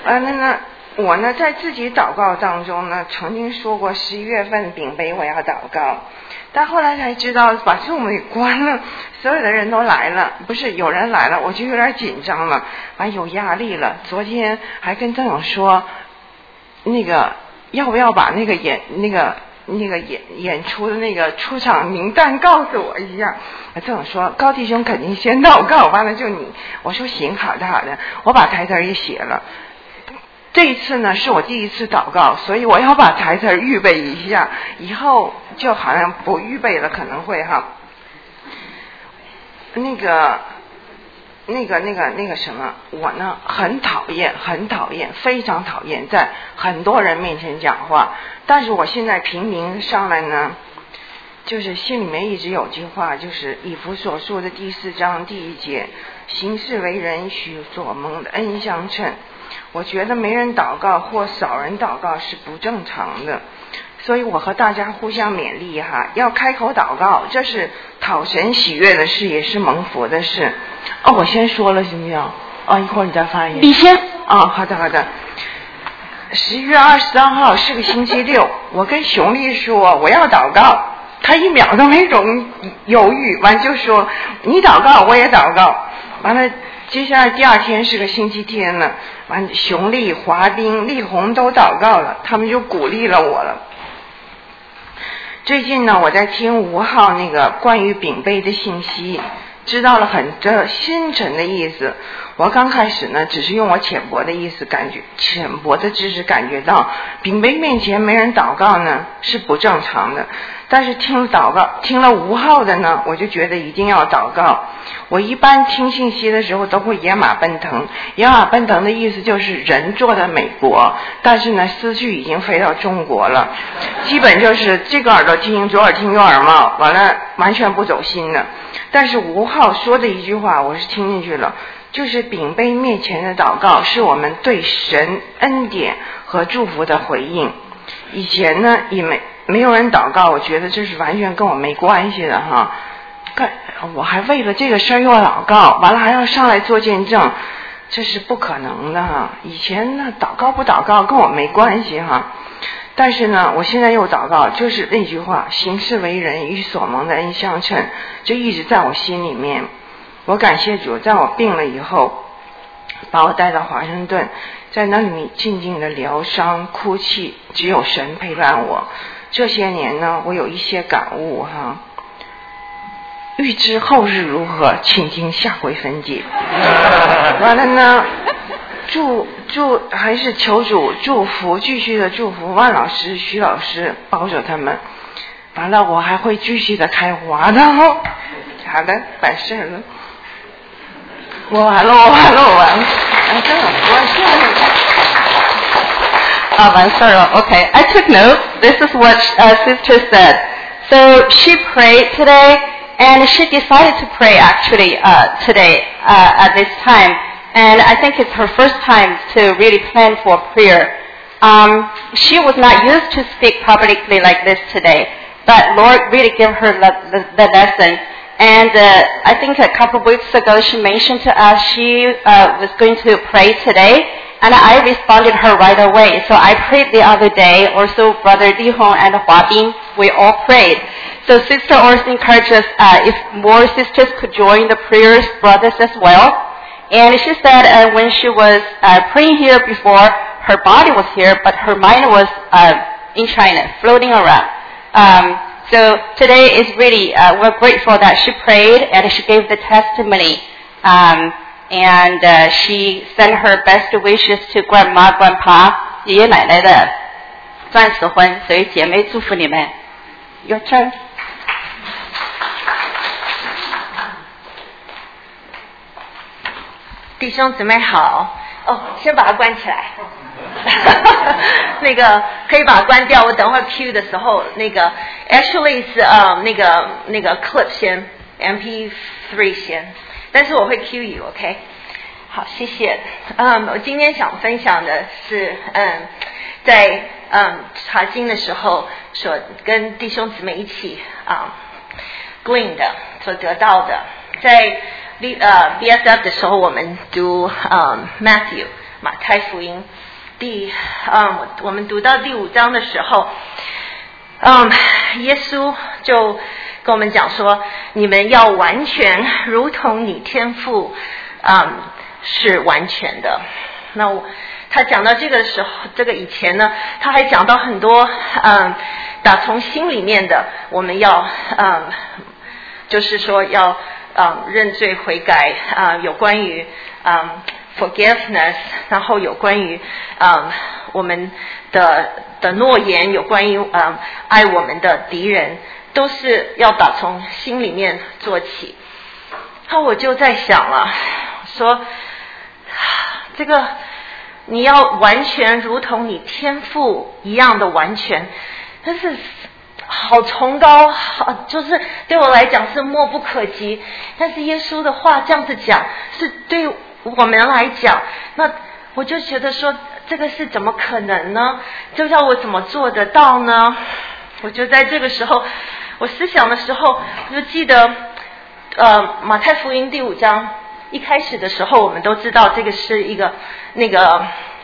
我呢在自己祷告当中呢，曾经说过11月份丙杯我要祷告，但后来才知道把Zoom给关了，所有的人都来了，不是有人来了，我就有点紧张了，有压力了。昨天还跟郑勇说，要不要把演出的出场名单告诉我一下？郑勇说高弟兄肯定先祷告，完了就你。我说行，好的好的，我把台词也写了。这一次呢是我第一次祷告，所以我要把台词预备一下，以后就好像不预备了，可能会哈。什么，我呢很讨厌，非常讨厌在很多人面前讲话，但是我现在平民上来呢，就是心里面一直有句话，就是以弗所书的第4章第1节，行事为人须所蒙的恩相称。我觉得没人祷告或少人祷告是不正常的，所以我和大家互相勉励哈，要开口祷告，这是讨神喜悦的事，也是蒙福的事。我先说了行不行？一会儿你再发言。 你先。 好的。11月23号是个星期六，我跟熊丽说我要祷告，他1秒都没犹豫，完就说你祷告我也祷告，完了。接下来第2天是个星期天了，完熊丽、华丁、丽红都祷告了，他们就鼓励了我了。最近呢，我在听5号关于丙杯的信息，知道了很深沉的意思。我刚开始呢，只是用我浅薄的知识感觉到丙杯面前没人祷告呢是不正常的，但是听了5号的呢，我就觉得一定要祷告。我一般听信息的时候都会野马奔腾，的意思就是人坐在美国，但是呢思绪已经飞到中国了，基本就是这个耳朵听左耳听右耳冒，完了完全不走心的。但是5号说的一句话我是听进去了，就是丙杯面前的祷告是我们对神恩典和祝福的回应。以前呢也没有人祷告，我觉得这是完全跟我没关系的哈。我还为了这个事儿又祷告，完了还要上来做见证，这是不可能的哈。以前呢祷告不祷告跟我没关系哈，但是呢我现在又祷告，就是那句话，行事为人与所蒙的恩相称，就一直在我心里面。我感谢主，在我病了以后把我带到华盛顿，在那里静静的疗伤哭泣，只有神陪伴我。这些年呢我有一些感悟哈，欲知后事如何，请听下回分解。完了呢还是求主祝福，继续的祝福万老师、徐老师，保守他们。完了我还会继续的开花的好的，完事了。我完了。 完事了。Okay, I took notes. This is what Sister said. So she prayed today, and she decided to pray actually today at this time. And I think it's her first time to really plan for prayer. She was not used to speak publicly like this today, but Lord really gave her the lesson. And I think a couple of weeks ago she mentioned to us she was going to pray today, and I responded her right away. So I prayed the other day. Also Brother Li Hong and Hua Bing, we all prayed. So Sister also encouraged us if more sisters could join the prayers, brothers as well. And she said when she was praying here before, her body was here, but her mind was in China, floating around. So today is really, we're grateful that she prayed and she gave the testimony. And she sent her best wishes to Grandma, Grandpa, 爷爷奶奶的钻石婚，所以姐妹祝福你们。Your turn. 弟兄姊妹好。先把它关起来。可以把它关掉，我等会儿 Q 的时候actually 是那个 clip 先 MP3 先，但是我会 Q you OK。 好，谢谢。我今天想分享的是在查经的时候所跟弟兄姊妹一起glean 的所得到的。在BSF 的时候我们读Matthew 马太福音我们读到第5章的时候，耶稣就跟我们讲说，你们要完全如同你天父是完全的。那他讲到这个时候，这个以前呢，他还讲到很多打从心里面的，我们要就是说要认罪悔改有关于forgiveness， 然后有关于我们的诺言，有关于爱我们的敌人，都是要打从心里面做起。那我就在想了，说这个你要完全如同你天父一样的完全，但是好崇高，就是对我来讲是莫不可及。但是耶稣的话这样子讲，是对我们来讲，那我就觉得说，这个是怎么可能呢？这要我怎么做得到呢？我就在这个时候，我思想的时候，我就记得马太福音第5章一开始的时候，我们都知道这个是一个那个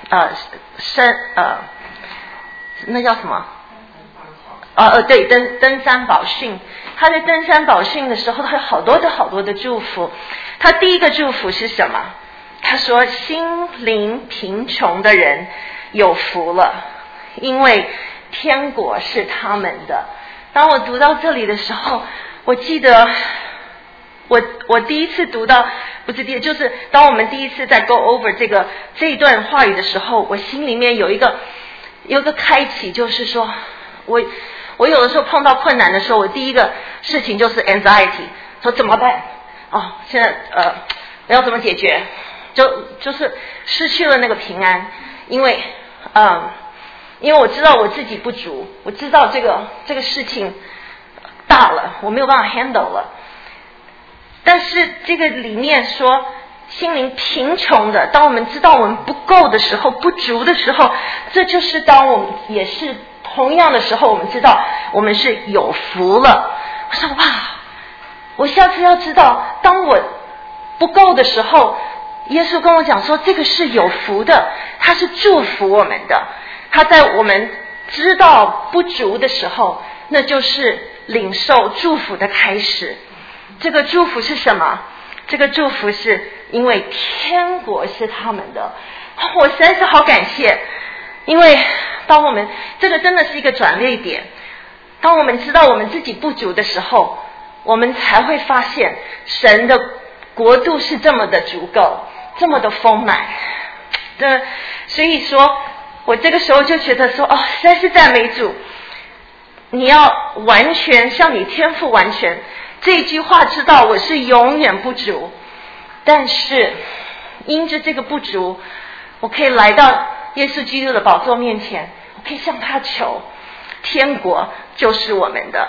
那叫什么？对，登山宝训。他在登山宝训的时候，他有好多的祝福。他第一个祝福是什么？他说心灵贫穷的人有福了，因为天国是他们的。当我读到这里的时候，我记得我第一次读到，不是就是当我们第一次在 go over 这一段话语的时候，我心里面有一个开启，就是说我有的时候碰到困难的时候，我第一个事情就是 anxiety， 说怎么办？现在要怎么解决？就是失去了那个平安，因为我知道我自己不足，我知道这个事情大了，我没有办法 handle 了。但是这个里面说心灵贫穷的，当我们知道我们不够的时候，不足的时候，这就是当我们也是同样的时候，我们知道我们是有福了。我说哇，我下次要知道，当我不够的时候，耶稣跟我讲说，这个是有福的，他是祝福我们的。他在我们知道不足的时候，那就是领受祝福的开始。这个祝福是什么？这个祝福是因为天国是他们的。我实在是好感谢，因为当我们这个真的是一个转捩点，当我们知道我们自己不足的时候，我们才会发现神的国度是这么的足够，这么的丰满。所以说我这个时候就觉得说，实在是赞美主，你要完全像你天父完全，这句话知道我是永远不足，但是因着这个不足，我可以来到耶稣基督的宝座面前，我可以向他求，天国就是我们的。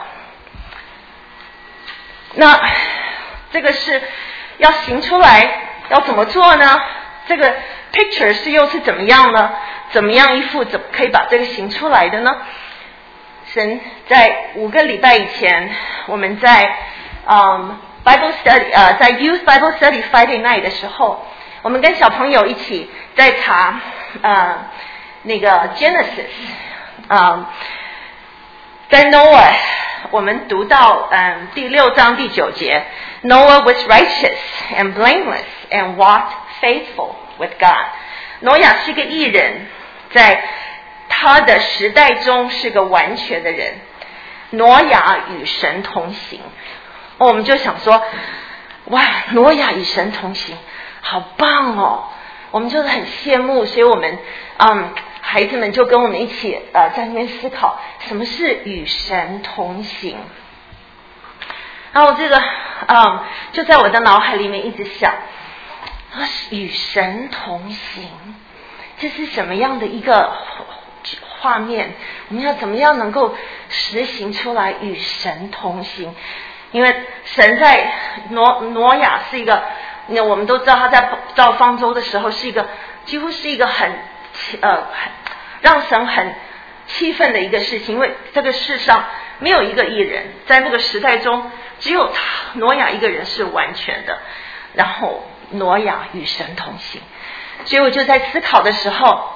那这个是要行出来，要怎么做呢？这个 picture 又是怎么样呢？怎么样怎么可以把这个行出来的呢？神在5个礼拜以前，我们在Bible Study在 Youth Bible Study Friday Night 的时候，我们跟小朋友一起在查那个 Genesis，在 Noah 我们读到第6章第9节 ，Noah was righteous and blameless and walked faithful with God。挪亚是个义人，在他的时代中是个完全的人。挪亚与神同行。我们就想说，哇，挪亚与神同行，好棒哦！我们就是很羡慕，所以我们孩子们就跟我们一起在那边思考什么是与神同行。然后这个就在我的脑海里面一直想，与神同行，这是什么样的一个画面？我们要怎么样能够实行出来与神同行？因为神在挪亚是一个，我们都知道他在造方舟的时候是一个几乎是一个很让神很气愤的一个事情，因为这个世上没有一个义人，在那个时代中只有挪亚一个人是完全的，然后挪亚与神同行。 所以我就在思考的时候，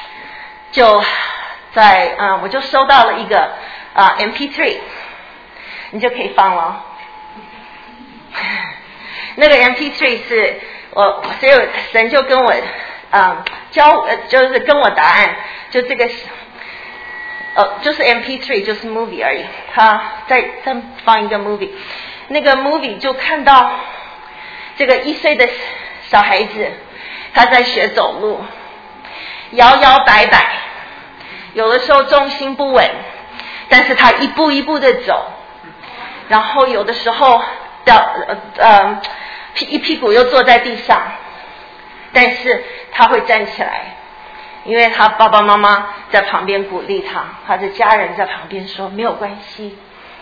我就收到了一个MP3， 你就可以放了。那个 MP3 是所以神就跟我就是跟我答案，就这个就是 MP3 就是 movie 而已，他再放一个 movie， 那个 movie 就看到这个1岁的小孩子，他在学走路，摇摇摆摆，有的时候重心不稳，但是他一步一步的走，然后有的时候一屁股又坐在地上，但是他会站起来，因为他爸爸妈妈在旁边鼓励他，他的家人在旁边说没有关系。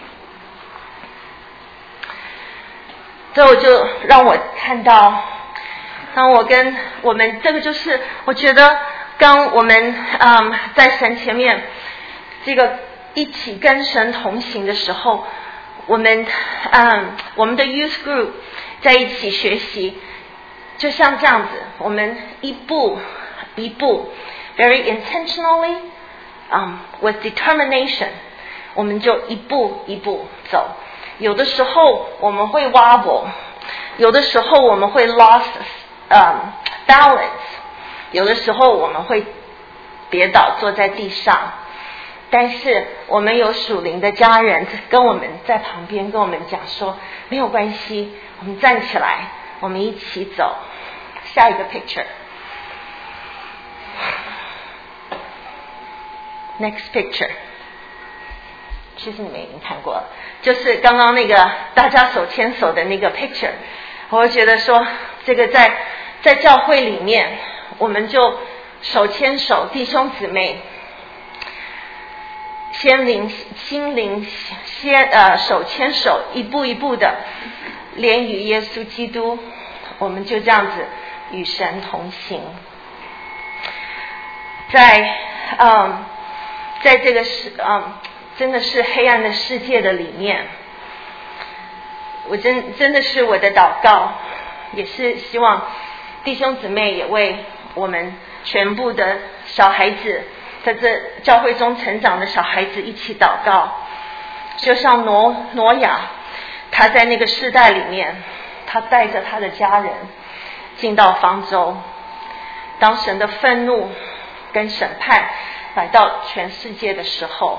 这我就让我看到，当我们这个就是我觉得当我们在神前面这个一起跟神同行的时候，我们的 youth group 在一起学习，就像这样子，我们一步一步 very intentionally with determination， 我们就一步一步走。有的时候我们会 wobble， 有的时候我们会 lost balance， 有的时候我们会跌倒坐在地上，但是我们有属灵的家人跟我们在旁边跟我们讲说没有关系，我们站起来，我们一起走。下一个 picture， next picture， 其实你们已经看过了，就是刚刚那个大家手牵手的那个 picture。我觉得说这个在教会里面，我们就手牵手，弟兄姊妹心灵手牵手，一步一步的连与耶稣基督，我们就这样子与神同行。在这个真的是黑暗的世界的里面，我真的是我的祷告，也是希望弟兄姊妹也为我们全部的小孩子，在这教会中成长的小孩子一起祷告。就像挪亚，他在那个世代里面，他带着他的家人进到方舟，当神的愤怒跟审判来到全世界的时候，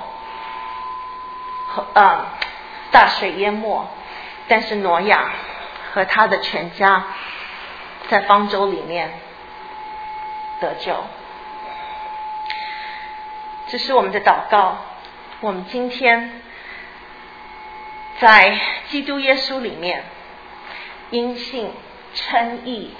大水淹没，但是挪亚和他的全家在方舟里面得救。这是我们的祷告。我们今天在基督耶稣里面因信称义，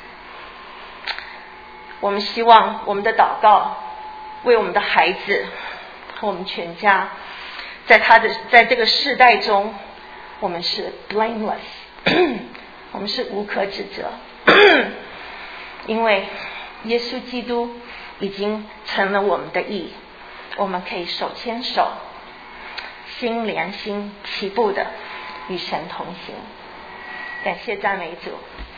我们希望我们的祷告为我们的孩子和我们全家，在这个世代中，我们是 blameless， 我们是无可指责，因为耶稣基督已经成了我们的义，我们可以手牵手，心连心，齐步的与神同行。感谢赞美主。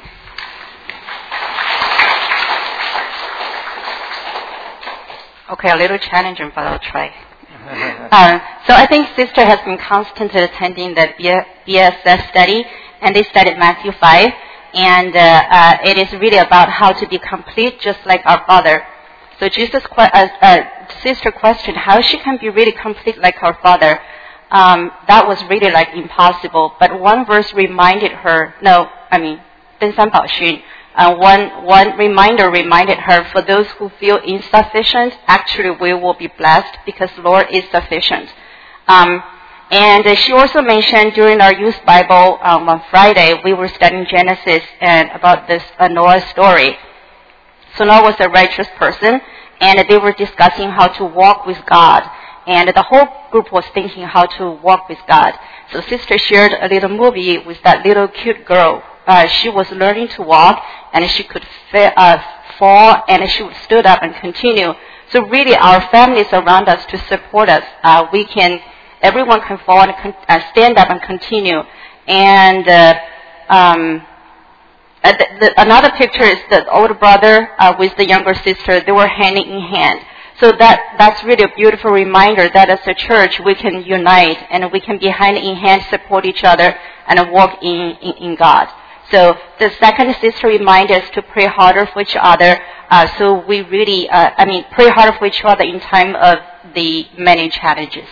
Okay, a little challenging, but I'll try. So I think Sister has been constantly attending the BSS study, and they studied Matthew 5, and it is really about how to be complete just like our Father. So Sister questioned how she can be really complete like our Father. That was really like impossible, but one verse reminded her,登山宝训, one reminder reminded her, for those who feel insufficient, actually we will be blessed because Lord is sufficient. And she also mentioned during our youth Bible on Friday, we were studying Genesis and about this Noah's story. So Noah was a righteous person, and they were discussing how to walk with God. And the whole group was thinking how to walk with God. So Sister shared a little movie with that little cute girl. She was learning to walk, and she could fall, and she stood up and continue. So really, our families around us to support us. Everyone can fall and stand up and continue. And another picture is the older brother with the younger sister. They were hand in hand. So that's really a beautiful reminder that as a church we can unite and we can be hand in hand, support each other, and walk in God. So the second sister reminds us to pray harder for each other. So we really, pray harder for each other in time of the many challenges.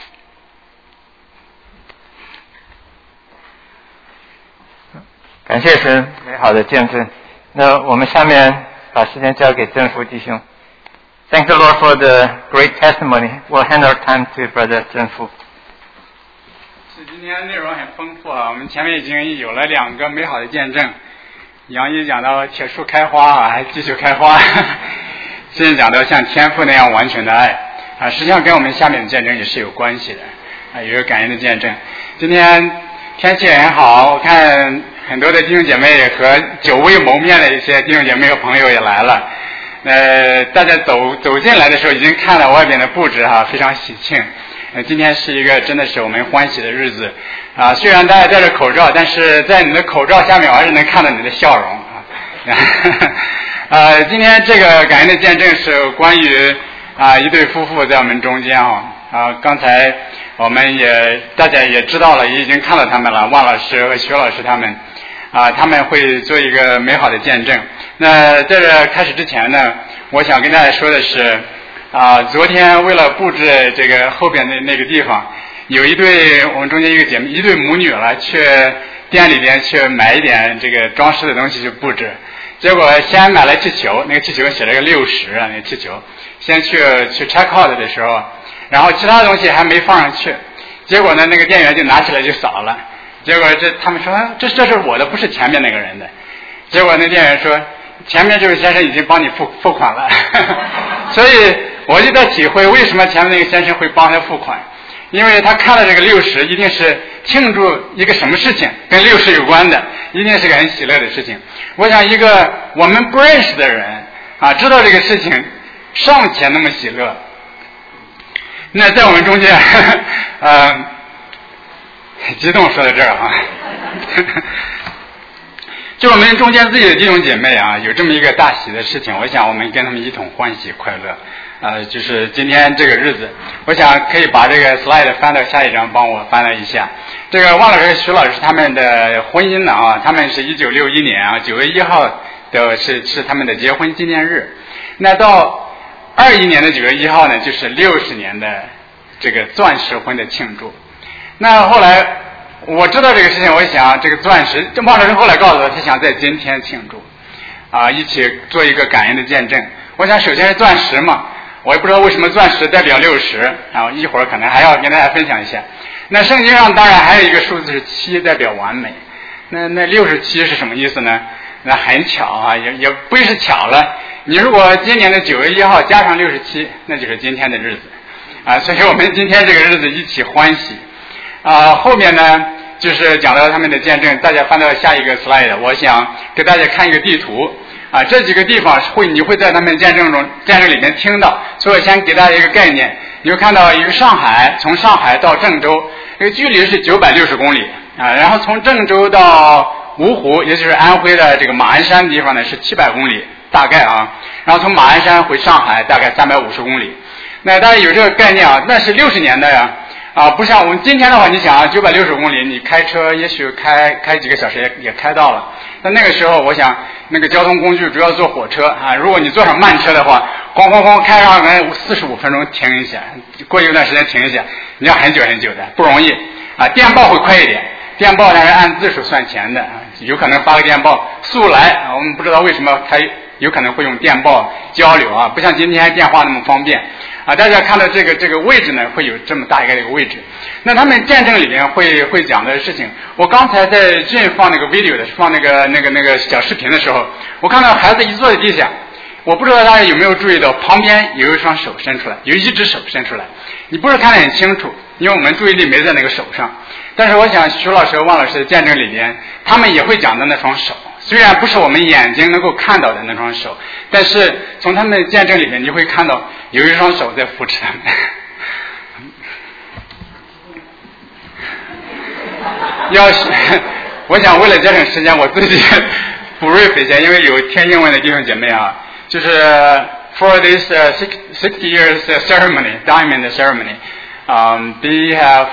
感谢神美好的见证。那我们下面把时间交给正福弟兄。Thank the Lord for the great testimony. We'll hand our time to Brother 正福。 是今天内容很丰富啊，我们前面已经有了2个美好的见证。杨一讲到铁树开花啊，还继续开花。现在讲到像天父那样完全的爱啊，实际上跟我们下面的见证也是有关系的啊，有一个感人的见证。今天天气也很好，我看很多的弟兄姐妹和久未谋面的一些弟兄姐妹和朋友也来了。大家走进来的时候已经看了外边的布置哈，非常喜庆。今天是一个真的是我们欢喜的日子啊！虽然大家戴着口罩，但是在你的口罩下面我还是能看到你的笑容啊。今天这个感恩的见证是关于一对夫妇在我们中间刚才我们大家也知道了，也已经看到他们了，万老师和徐老师他们他们会做一个美好的见证。那在这开始之前呢，我想跟大家说的是昨天为了布置这个后边的那个地方，有一对我们中间一个姐妹，一对母女了，去店里边去买一点这个装饰的东西去布置。结果先买了气球，那个气球写了个60那个气球，先去 check out 的时候，然后其他东西还没放上去，结果呢那个店员就拿起来就扫了，结果他们说这是我的，不是前面那个人的。结果那店员说前面这位先生已经帮你付款了所以我就在体会为什么前面那个先生会帮他付款，因为他看了这个60一定是庆祝一个什么事情，跟60有关的，一定是个很喜乐的事情。我想一个我们不认识的人知道这个事情尚且那么喜乐，那在我们中间激动说到这儿就我们中间自己的弟兄姐妹有这么一个大喜的事情，我想我们跟他们一同欢喜快乐就是今天这个日子，我想可以把这个 slide 翻到下一张，帮我翻了一下。这个汪老师、徐老师他们的婚姻呢他们是1961年9月1号的是他们的结婚纪念日。那到21年的9月1号呢，就是60年的这个钻石婚的庆祝。那后来我知道这个事情，我想这个钻石，汪老师后来告诉我，他想在今天庆祝一起做一个感恩的见证。我想首先是钻石嘛，我也不知道为什么钻石代表60一会儿可能还要跟大家分享一下。那圣经上当然还有一个数字是7，代表完美。那67是什么意思呢？那很巧也不是巧了，你如果今年的9月1号加上67，那就是今天的日子所以我们今天这个日子一起欢喜后面呢就是讲到他们的见证，大家翻到下一个 slide， 我想给大家看一个地图这几个地方你会在他们见证里面听到，所以我先给大家一个概念。你会看到一个上海，从上海到郑州，这个距离是960公里然后从郑州到芜湖，也就是安徽的这个马鞍山地方呢是700公里大概然后从马鞍山回上海大概350公里。那大家有这个概念那是60年代不像我们今天的话，你想960公里，你开车也许开几个小时也开到了。但那个时候，我想那个交通工具主要坐火车如果你坐上慢车的话，咣开上来45分钟停一下，过一段时间停一下，你要很久很久的，不容易电报会快一点，电报它是按字数算钱的有可能发个电报速来我们不知道为什么它有可能会用电报交流不像今天电话那么方便大家看到这个位置呢，会有这么大一个位置。那他们见证里面会讲的事情，我刚才在俊放那个 video 的放那个小视频的时候，我看到孩子一坐在地下，我不知道大家有没有注意到旁边有一双手伸出来，有一只手伸出来，你不是看得很清楚，因为我们注意力没在那个手上。但是我想徐老师和汪老师的见证里面，他们也会讲到那双手，虽然不是我们眼睛能够看到的那双手，但是从他们的见证里面你会看到有一双手在扶持他们我想为了节省时间，我自己 brief 一下，因为有听英文的弟兄姐妹啊，就是 for this 60 years ceremony, diamond ceremony, they have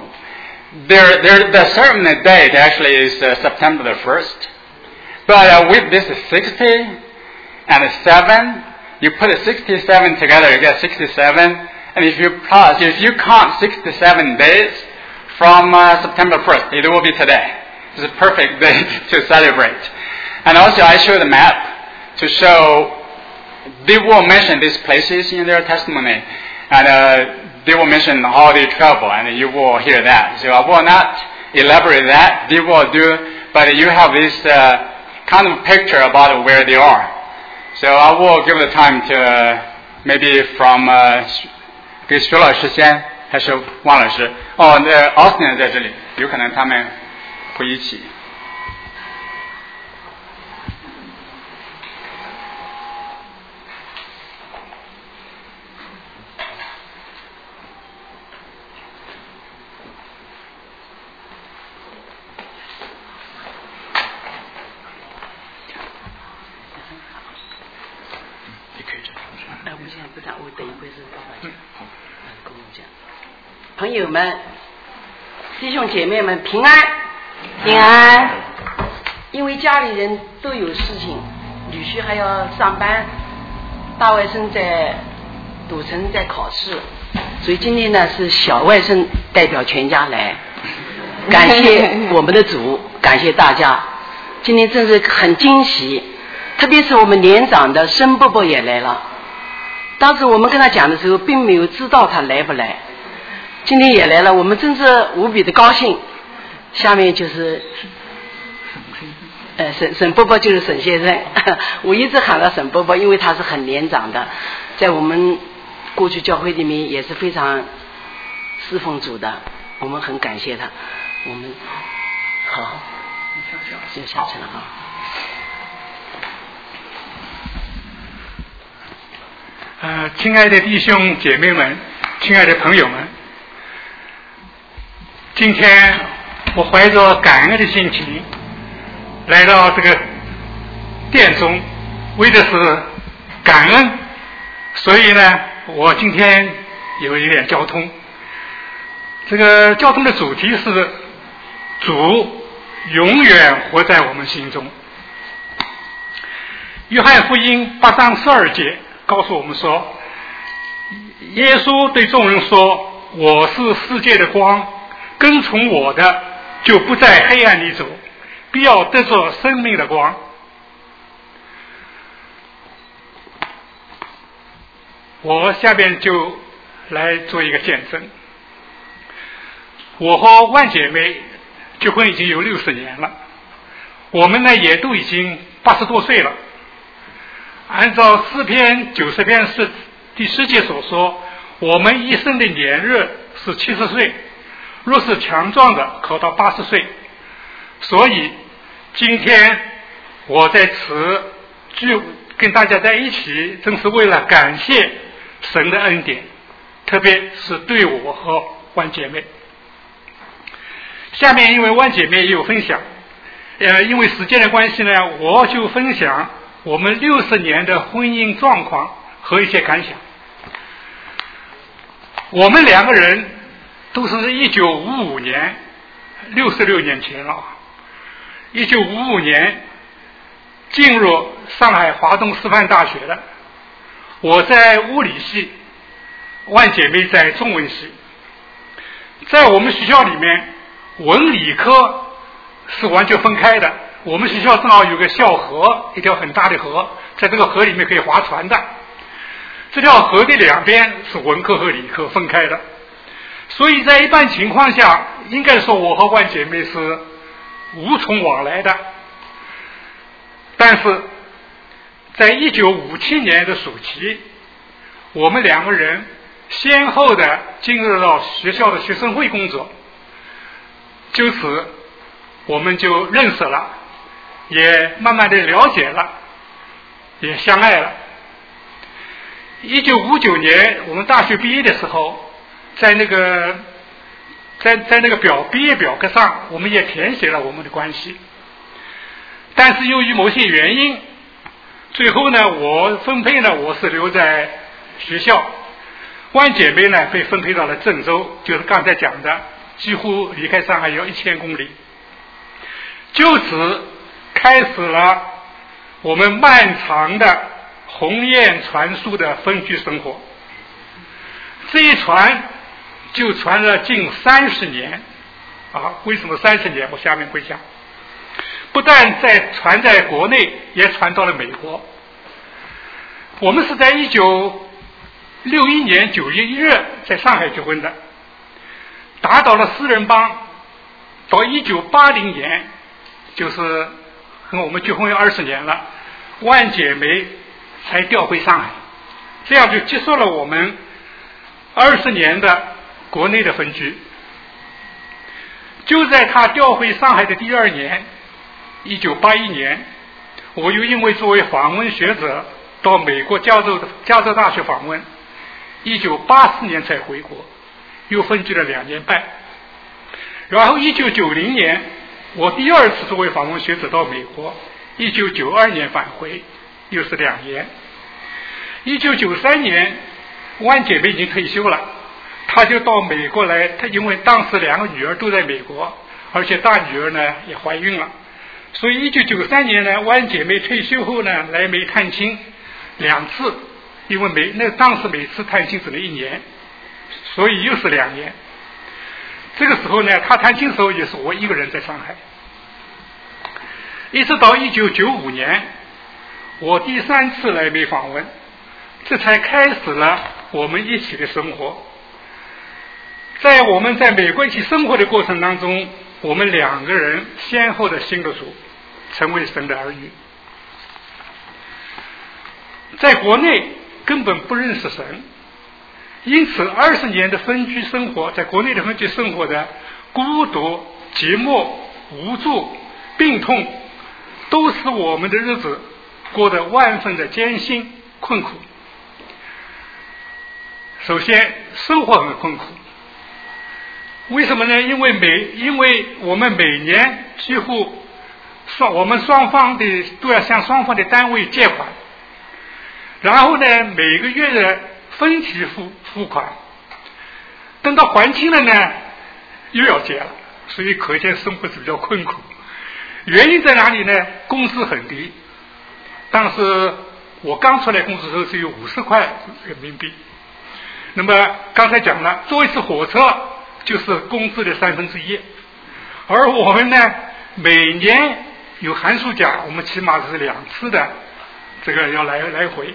the ceremony date actually is September the 1st, but with this 60 and 7, you put 67 together, you get 67, and if you count 67 days from September 1st, it will be today. It's a perfect day to celebrate. And also I show the map to show they will mention these places in their testimony, and they will mention how they travel, and you will hear that. So I will not elaborate that. They will do, but you have this kind of picture about where they are. So I will give the time to maybe from 给徐老师先，还是汪老师？哦，那 Austin 在这里，有可能他们会一起。 朋友们、弟兄姐妹们平安， 平安。 因为家里人都有事情，女婿还要上班，大外甥在赌城在考试，所以今天呢是小外甥代表全家来，感谢我们的主，感谢大家。今天真是很惊喜，特别是我们年长的申伯伯也来了。当时我们跟他讲的时候，并没有知道他来不来。今天也来了，我们真是无比的高兴。下面就是沈伯伯，就是沈先生。我一直喊他沈伯伯，因为他是很年长的，在我们过去教会里面也是非常侍奉主的，我们很感谢他。我们好，就下去了啊。 亲爱的弟兄姐妹们，亲爱的朋友们，今天我怀着感恩的心情来到这个殿中，为的是感恩，所以呢，我今天有一点交通。这个交通的主题是主永远活在我们心中。约翰福音8章12节告诉我们说，耶稣对众人说，我是世界的光，跟从我的就不在黑暗里走，必要得着生命的光。我下边就来做一个见证。我和万姐妹结婚已经有60年了，我们呢也都已经80多岁了。按照诗篇90篇第10节所说，我们一生的年日是70岁，若是强壮的可到80岁。所以今天我在此跟大家在一起，正是为了感谢神的恩典，特别是对我和万姐妹。下面因为万姐妹也有分享，因为时间的关系呢，我就分享我们60年的婚姻状况和一些感想。我们2个人都是1955年，66年前了。1955年进入上海华东师范大学的，我在物理系，万姐妹在中文系。在我们学校里面，文理科是完全分开的。我们学校正好有个校河，一条很大的河，在这个河里面可以划船的。这条河的两边是文科和理科分开的，所以在一般情况下，应该说我和万姐妹是无从往来的。但是在1957年的暑期，我们2个人先后的进入到学校的学生会工作，就此我们就认识了，也慢慢的了解了，也相爱了。1959年我们大学毕业的时候，在那个毕业表格上，我们也填写了我们的关系。 但是由于某些原因，最后呢，我分配呢，我是留在学校，万姐妹呢被分配到了郑州，就是刚才讲的，几乎离开上海要1000公里，就此开始了我们漫长的鸿雁传书的分居生活。这一传就传了近30年啊！为什么30年？我下面会讲。不但传在国内，也传到了美国。我们是在1961年9月1日在上海结婚的，打倒了四人帮，到1980年，就是和我们结婚有20年了，万姐妹才调回上海，这样就结束了我们20年的国内的分居。就在他调回上海的第2年，1981年，我又因为作为访问学者到美国加州大学访问，1984年才回国，又分居了2年半。然后1990年，我第2次作为访问学者到美国，1992年返回，又是2年。1993年，万姐妹已经退休了，她就到美国来。她因为当时2个女儿都在美国，而且大女儿呢也怀孕了，所以1993年呢，万姐妹退休后呢来美探亲2次，因为当时每次探亲只能1年，所以又是2年。这个时候呢，她探亲的时候也是我一个人在上海，一直到1995年，我第3次来美访问，这才开始了我们一起的生活。在我们在美国一起生活的过程当中，我们2个人先后的信了主，成为神的儿女。在国内根本不认识神，因此20年的分居生活，在国内的分居生活的孤独、寂寞、无助、病痛，都使我们的日子过得万分的艰辛困苦。首先生活很困苦，为什么呢？因为我们每年几乎我们双方的都要向双方的单位借款，然后呢每个月的分期付款，等到还清了呢又要借了，所以可见生活是比较困苦。原因在哪里呢？工资很低，当时我刚出来工资的时候只有50块人民币。那么刚才讲了，坐一次火车就是工资的1/3，而我们呢每年有寒暑假，我们起码是2次的这个要来回，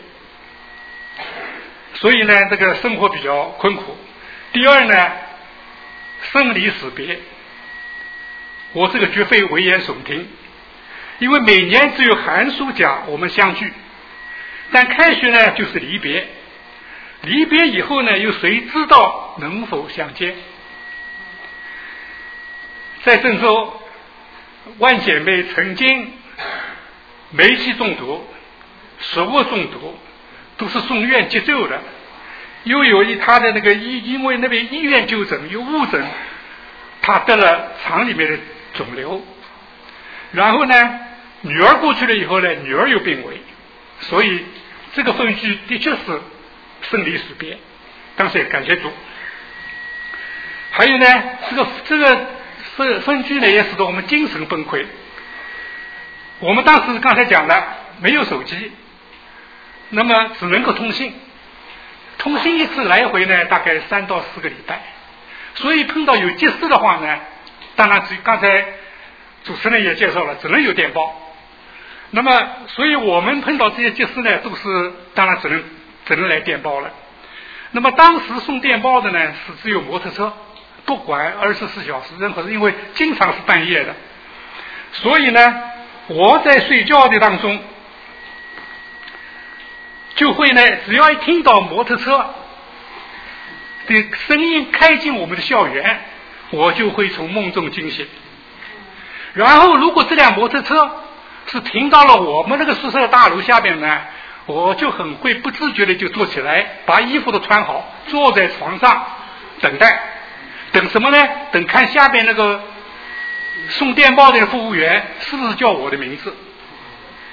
所以呢这个生活比较困苦。第二呢，生离死别，我这个绝非危言耸听，因为每年只有寒暑假我们相聚，但开学呢就是离别，离别以后呢又谁知道能否相见。在郑州，万姐妹曾经煤气中毒、食物中毒，都是送院急救的，又有她的那个因为那边医院就诊有误诊，她得了肠里面的肿瘤。然后呢女儿过去了以后呢，女儿有病危，所以这个分居的确是生离死别，当时也感谢主。还有呢这个分居呢也使得我们精神崩溃。我们当时刚才讲了没有手机，那么只能够通信一次来回呢大概3到4个礼拜，所以碰到有急事的话呢，当然刚才主持人也介绍了，只能有电报。那么所以我们碰到这些急事呢，都是当然只能来电报了。那么当时送电报的呢是只有摩托车，不管24小时任何事，因为经常是半夜的，所以呢我在睡觉的当中就会呢，只要一听到摩托车的声音开进我们的校园，我就会从梦中惊醒。然后如果这辆摩托车是停到了我们那个宿舍大楼下边呢，我就很会不自觉的就坐起来，把衣服都穿好，坐在床上等待。等什么呢？等看下边那个送电报的服务员是不是叫我的名字。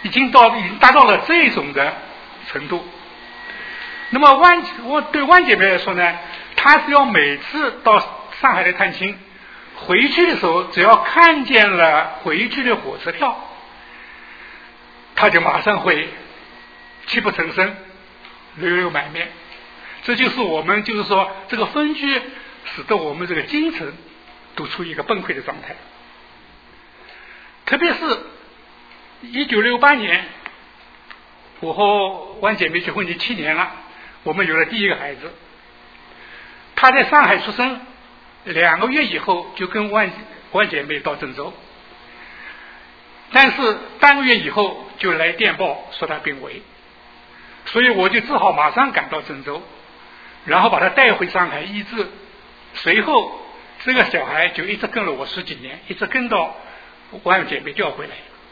已经达到了这种的程度。那么对万姐妹来说呢，她只要每次到上海来探亲，回去的时候只要看见了回去的火车票，她就马上会泣不成声，泪流满面。这就是我们就是说这个分居使得我们这个精神都处于一个崩溃的状态。特别是1968年，我和万姐妹结婚已经7年了，我们有了第一个孩子。她在上海出生，2个月以后就跟万姐妹到郑州，但是3个月以后就来电报说她病危，所以我就只好马上赶到郑州，然后把她带回上海医治。随后这个小孩就一直跟了我10几年，一直跟到万姐妹叫回来。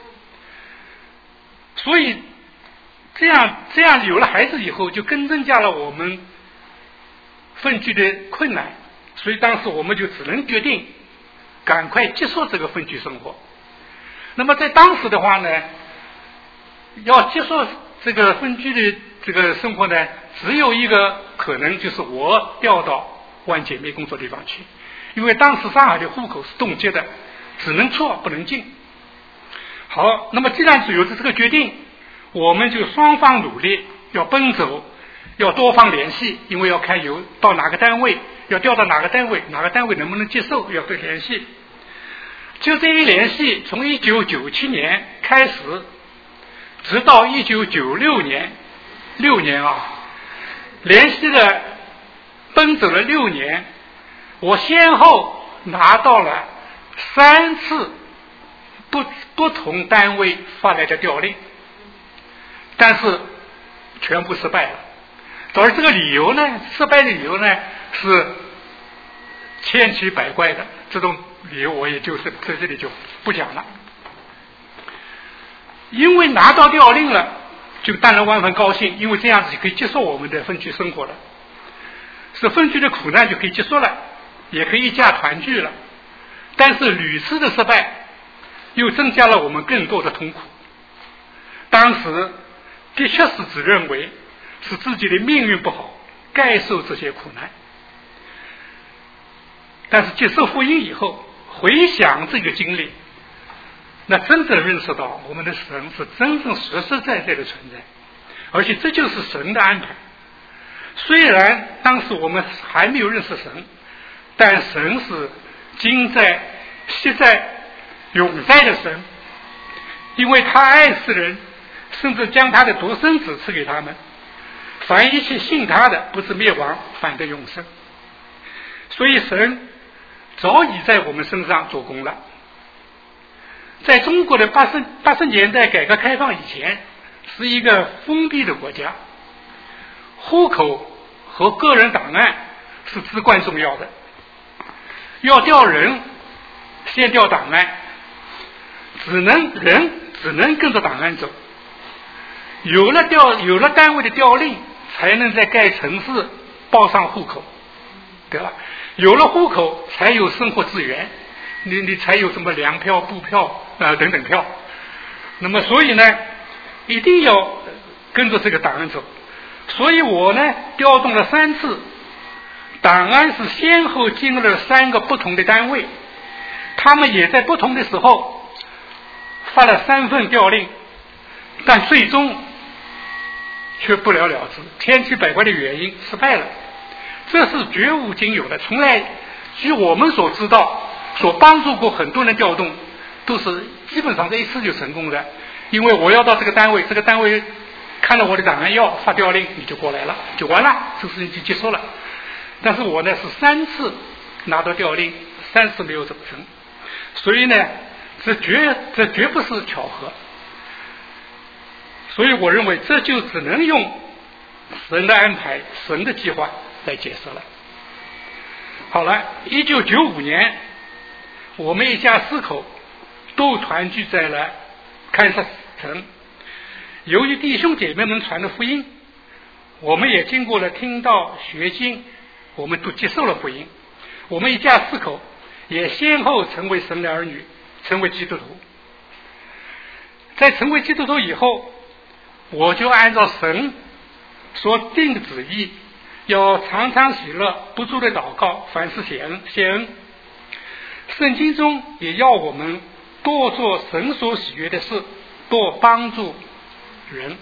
所以这样有了孩子以后，就更增加了我们分居的困难。所以当时我们就只能决定赶快结束这个分居生活。那么在当时的话呢，要结束这个分居的这个生活呢，只有一个可能，就是我调到万姐妹工作地方去，因为当时上海的户口是冻结的，只能出不能进。好，那么既然有这个决定，我们就双方努力，要奔走，要多方联系，因为要看有到哪个单位，要调到哪个单位，哪个单位能不能接受，要对联系。就这一联系，从1997年开始，直到1996年，6年啊，联系了，奔走了6年，我先后拿到了3次不同单位发来的调令，但是全部失败了。而这个理由呢，失败的理由呢是千奇百怪的，这种理由我也就是在这里就不讲了。因为拿到调令了，就当然万分高兴，因为这样子就可以结束我们的分居生活了，是分居的苦难就可以结束了，也可以一家团聚了。但是屡次的失败又增加了我们更多的痛苦。当时的确是只认为是自己的命运不好，该受这些苦难。但是接受福音以后，回想这个经历，那真正认识到我们的神是真正实实在在的存在，而且这就是神的安排。虽然当时我们还没有认识神，但神是今在昔在永在的神，因为他爱世人，甚至将他的独生子赐给他们，凡一切信他的，不是灭亡，反得永生。所以神早已在我们身上做工了。在中国的80年代改革开放以前，是一个封闭的国家，户口和个人档案是至关重要的。要调人，先调档案，人只能跟着档案走。有了单位的调令，才能在该城市报上户口，对吧？有了户口，才有生活资源，你才有什么粮票、布票等等票。那么所以呢，一定要跟着这个档案走。所以我呢调动了3次，档案是先后经了3个不同的单位，他们也在不同的时候发了3份调令，但最终却不了了之，千奇百怪的原因失败了。这是绝无仅有的，从来据我们所知道，所帮助过很多人调动，都是基本上这一次就成功的。因为我要到这个单位，这个单位看了我的档案要发调令，你就过来了，就完了，这事情就结束了。但是我呢是3次拿到调令，3次没有走成，所以呢这绝不是巧合。所以我认为这就只能用神的安排、神的计划来解释了。好了，1995年，我们一家4口都团聚在了堪萨斯城。由于弟兄姐妹们传的福音，我们也经过了听道、学经，我们都接受了福音。我们一家4口也先后成为神的儿女，成为基督徒。 在成为基督徒以后，我就按照神所定的旨意，要常常喜乐，不住的祷告，凡事谢恩。圣经中也要我们多做神所喜悦的事，多帮助人。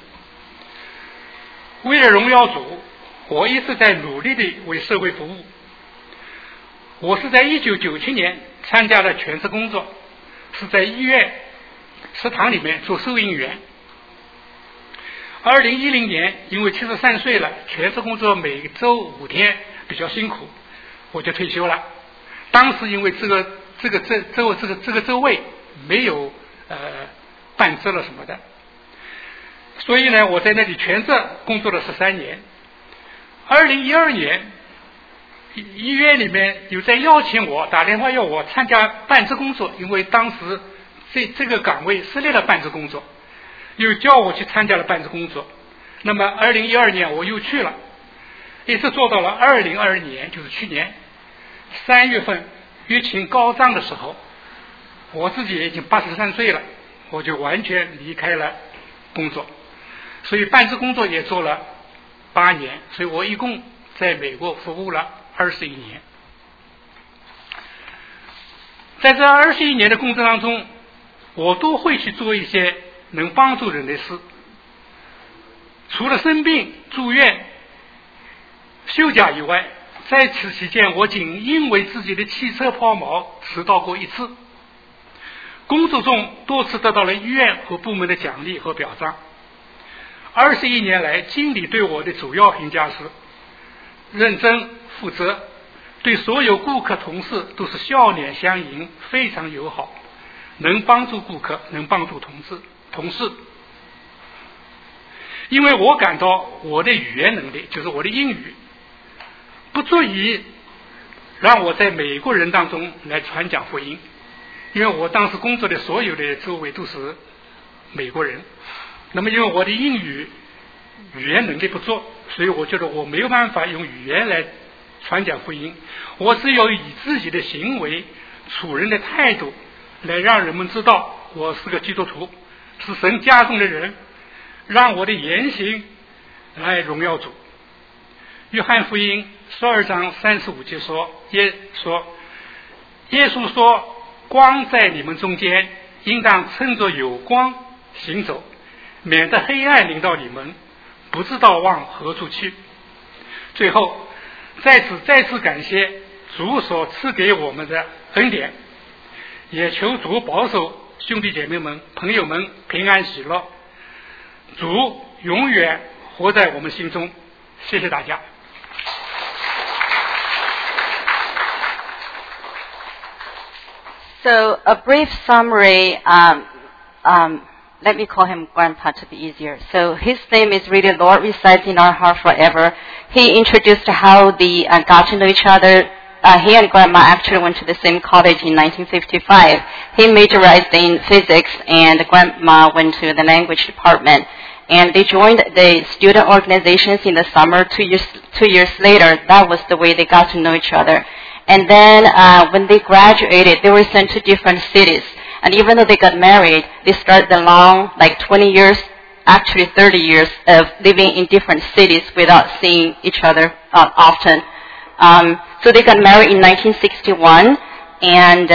为了荣耀主，我一直在努力地为社会服务。我是在1997年参加了全职工作，是在医院食堂里面做收银员。2010年因为73岁了，全职工作每周5天比较辛苦，我就退休了。当时因为这个周位没有半职了什么的，所以呢，我在那里全职工作了13年。2012年，医院里面有在邀请我，打电话要我参加半职工作，因为当时这个岗位失业了半职工作，又叫我去参加了半职工作。那么2012年我又去了，一直做到了2022年，就是去年3月份疫情高涨的时候，我自己也已经83岁了，我就完全离开了工作，所以半职工作也做了8年，所以我一共在美国服务了21年。在这21年的工作当中，我都会去做一些能帮助人的事。除了生病、住院、休假以外，在此期间我仅因为自己的汽车抛锚迟到过1次。工作中多次得到了医院和部门的奖励和表彰。21年来，经理对我的主要评价是认真负责，对所有顾客同事都是笑脸相迎，非常友好，能帮助顾客，能帮助同事。因为我感到我的语言能力，就是我的英语，不足以让我在美国人当中来传讲福音，因为我当时工作的所有的周围都是美国人。那么因为我的英语言能力不足，所以我觉得我没有办法用语言来传讲福音，我只有以自己的行为、处人的态度来让人们知道我是个基督徒，是神家中的人，让我的言行来荣耀主。约翰福音12章35节说，耶稣说，光在你们中间，应当趁着有光行走，免得黑暗临到你们，不知道往何处去。最后再次感谢主所赐给我们的恩典，也求主保守兄弟姐妹们、朋友们平安喜乐，主永远活在我们心中。谢谢大家。 So a brief summary, let me call him Grandpa to be easier. So his name is really Lord resides in our heart forever. He introduced how they got to know each other. He and Grandma actually went to the same college in 1955. He majorized in physics and Grandma went to the language department. And they joined the student organizations in the summer. 2 years later, that was the way they got to know each other. And then when they graduated, they were sent to different cities. And even though they got married, they started the long, 20 years, actually 30 years of living in different cities without seeing each other often. So they got married in 1961, and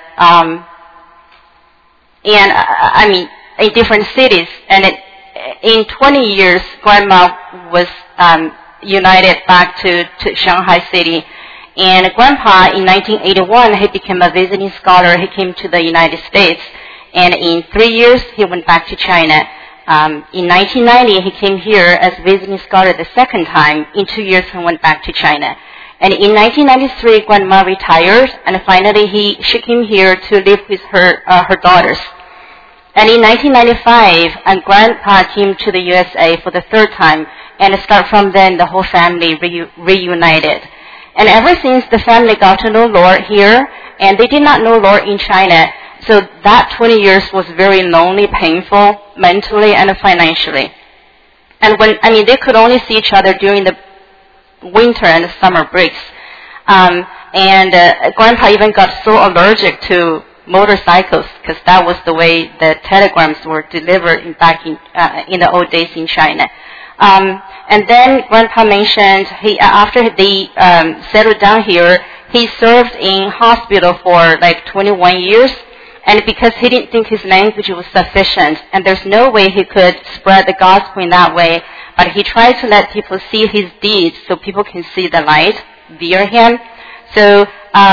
in different cities. And in 20 years, Grandma was united back to Shanghai City. And Grandpa, in 1981, he became a visiting scholar. He came to the United States. And in 3 years, he went back to China. In 1990, he came here as visiting scholar the second time. In 2 years, he went back to China. And in 1993, Grandma retired, and finally she came here to live with her daughters. And in 1995, Grandpa came to the USA for the third time, and start from then, the whole family reunited. And ever since, the family got to know Lord here, and they did not know Lord in China. So that 20 years was very lonely, painful, mentally and financially. And they could only see each other during the winter and the summer breaks. Grandpa even got so allergic to motorcycles, because that was the way the telegrams were delivered back in the old days in China. And then Grandpa mentioned after they settled down here, he served in hospital for like 21 years. And because he didn't think his language was sufficient, and there's no way he could spread the gospel in that way, but he tried to let people see his deeds so people can see the light via him. So,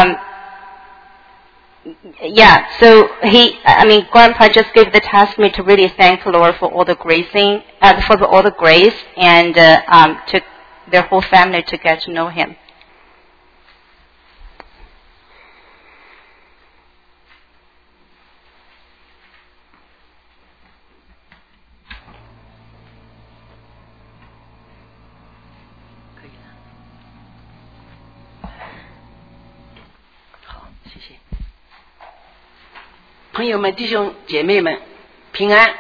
Grandpa just gave the testimony to really thank the Lord for all the gracing, for all the grace, and took their whole family to get to know Him. 朋友们、弟兄姐妹们，平安！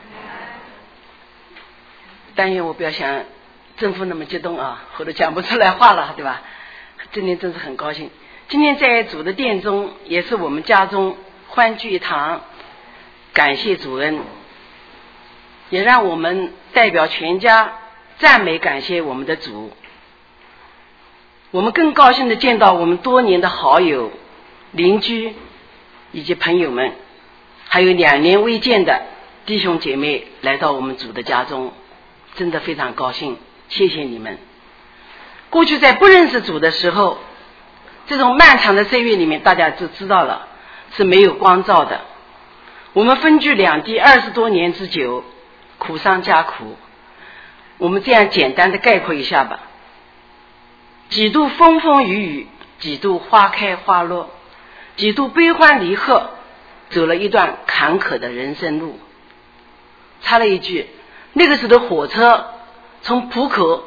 但愿我不要像正夫那么激动啊，或者讲不出来话了，对吧？今天真是很高兴。今天在主的殿中，也是我们家中欢聚一堂，感谢主恩，也让我们代表全家赞美感谢我们的主。我们更高兴地见到我们多年的好友、邻居以及朋友们，还有2年未见的弟兄姐妹来到我们主的家中，真的非常高兴，谢谢你们。过去在不认识主的时候，这种漫长的岁月里面，大家就知道了是没有光照的。我们分居两地20多年之久，苦上加苦。我们这样简单的概括一下吧：几度风风雨雨，几度花开花落，几度悲欢离合，走了一段坎坷的人生路。插了一句，那个时候的火车从浦口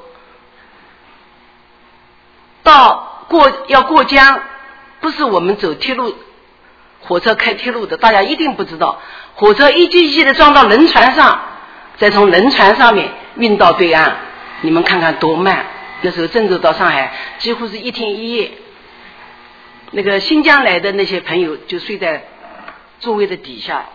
到要过江，不是我们走铁路，火车开铁路的，大家一定不知道。火车一级一级的装到轮船上，再从轮船上面运到对岸，你们看看多慢。那时候郑州到上海几乎是1天1夜。那个新疆来的那些朋友就睡在座位的底下。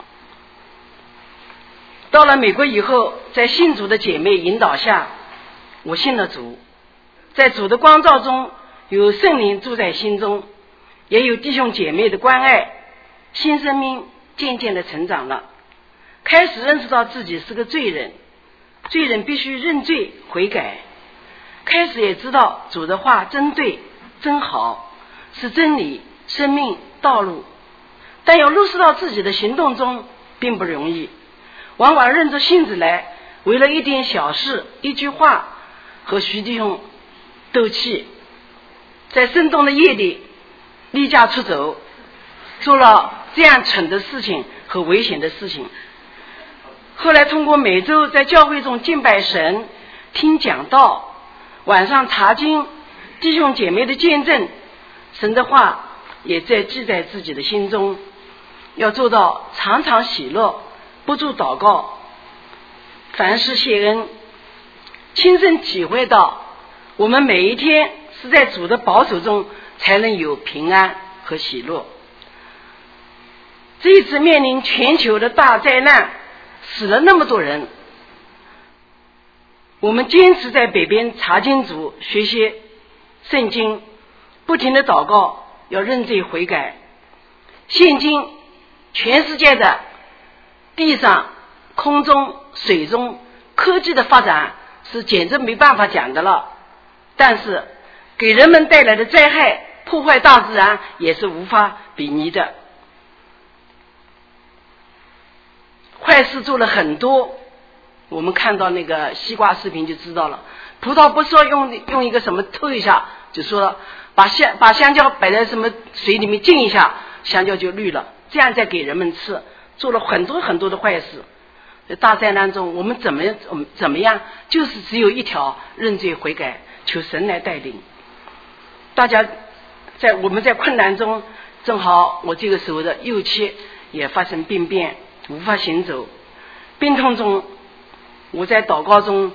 到了美国以后，在信主的姐妹引导下，我信了主。在主的光照中，有圣灵住在心中，也有弟兄姐妹的关爱，新生命渐渐的成长了。开始认识到自己是个罪人，罪人必须认罪悔改。开始也知道主的话真对真好，是真理、生命、道路，但要落实到自己的行动中并不容易，往往任着性子来，为了一点小事、一句话和徐弟兄斗气，在深冬的夜里离家出走，做了这样蠢的事情和危险的事情。后来通过每周在教会中敬拜神、听讲道，晚上查经，弟兄姐妹的见证，神的话也在记在自己的心中，要做到常常喜乐，不住祷告，凡事谢恩，亲身体会到我们每一天是在主的保守中才能有平安和喜乐。这一次面临全球的大灾难，死了那么多人，我们坚持在北边查经组学习圣经，不停的祷告，要认罪悔改。现今全世界的地上、空中、水中科技的发展是简直没办法讲的了，但是给人们带来的灾害、破坏大自然也是无法比拟的。坏事做了很多，我们看到那个西瓜视频就知道了。葡萄不说用一个什么透一下，就说了把香蕉摆在什么水里面浸一下，香蕉就绿了，这样再给人们吃，做了很多很多的坏事。在大灾难中，我们怎么样，就是只有一条，认罪悔改，求神来带领。大家我们在困难中，正好我这个时候的右膝也发生病变，无法行走。病痛中，我在祷告中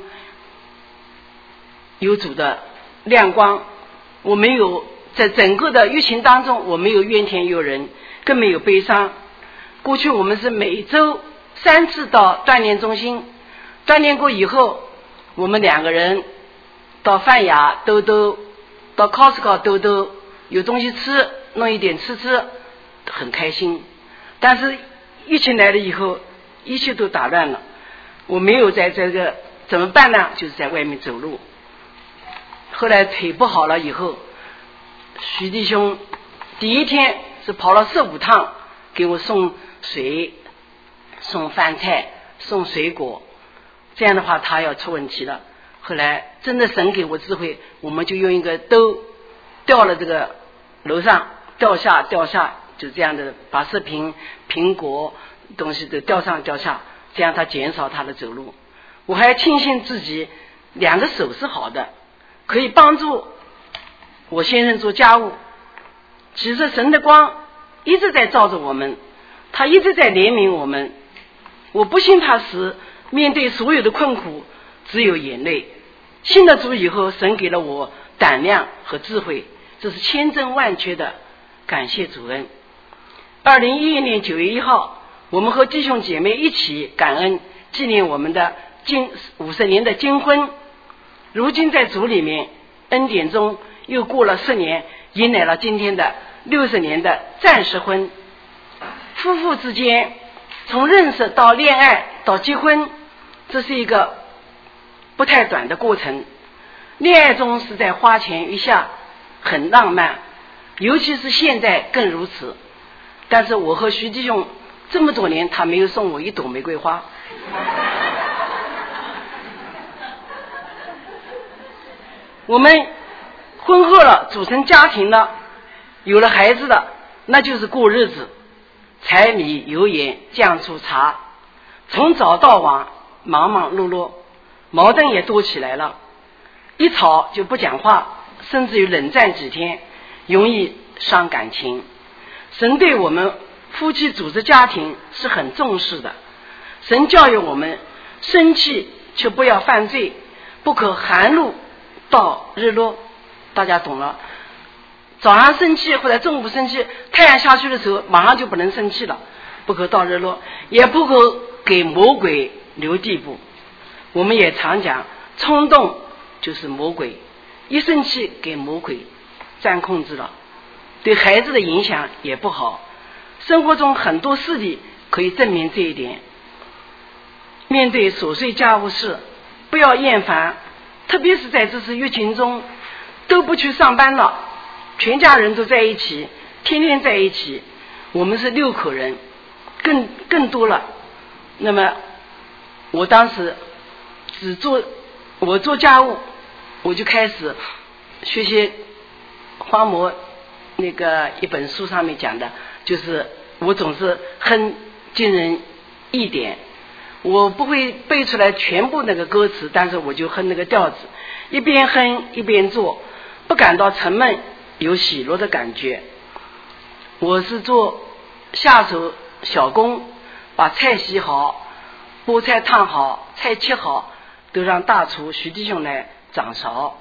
有主的亮光，我没有在整个的疫情当中，我没有怨天尤人， 更没有悲伤。过去我们是每周3次到锻炼中心，锻炼过以后，我们2个人到泛雅兜兜，到 Costco 兜兜，有东西吃，弄一点吃，很开心。但是疫情来了以后，一切都打乱了，我没有在这个怎么办呢？就是在外面走路。后来腿不好了以后，徐弟兄第一天是跑了15趟，给我送水、送饭菜、送水果，这样的话他要出问题了。后来真的神给我智慧，我们就用一个兜掉了这个楼上，掉下，就这样的把食品、苹果东西都掉上，这样他减少他的走路。我还庆幸自己2个手是好的，可以帮助我先生做家务。其实神的光一直在照着我们，他一直在怜悯我们。我不信他时，面对所有的困苦只有眼泪。信了主以后，神给了我胆量和智慧，这是千真万确的，感谢主恩。2011年9月1号，我们和弟兄姐妹一起感恩纪念我们的50年的金婚。如今在主里面恩典中又过了10年，迎来了今天的60年的暂时婚。夫妇之间从认识到恋爱到结婚，这是一个不太短的过程。恋爱中是在花前一下，很浪漫，尤其是现在更如此。但是我和徐弟兄这么多年，他没有送我一朵玫瑰花。我们婚后了，组成家庭了，有了孩子了，那就是过日子，柴米油盐酱醋茶，从早到晚忙忙碌碌，矛盾也多起来了，一吵就不讲话，甚至于冷战几天，容易伤感情。神对我们夫妻组织家庭是很重视的，神教育我们生气却不要犯罪，不可含怒到日落。大家懂了，早上生气或者中午生气，太阳下去的时候马上就不能生气了，不可到日落，也不可给魔鬼留地步。我们也常讲，冲动就是魔鬼，一生气给魔鬼占控制了，对孩子的影响也不好。生活中很多事例可以证明这一点。面对琐碎家务事，不要厌烦，特别是在这次疫情中，都不去上班了，全家人都在一起，天天在一起。我们是6口人，更多了。那么我当时我做家务，我就开始学习花魔那个一本书上面讲的，就是我总是哼惊人一点，我不会背出来全部那个歌词，但是我就哼那个调子，一边哼一边做，不感到沉闷，有喜乐的感觉。我是做下手小工，把菜洗好，菠菜烫好，菜切好，都让大厨徐弟兄来掌勺。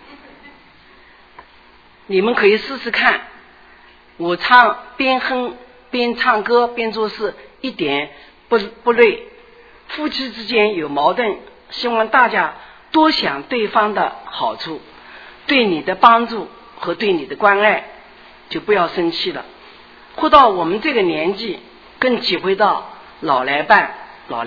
你们可以试试看，我边哼边唱歌边做事，一点不累。夫妻之间有矛盾，希望大家多想对方的好处，对你的帮助和对你的关爱，就不要生气了。活到我们这个年纪，更体会到老来伴。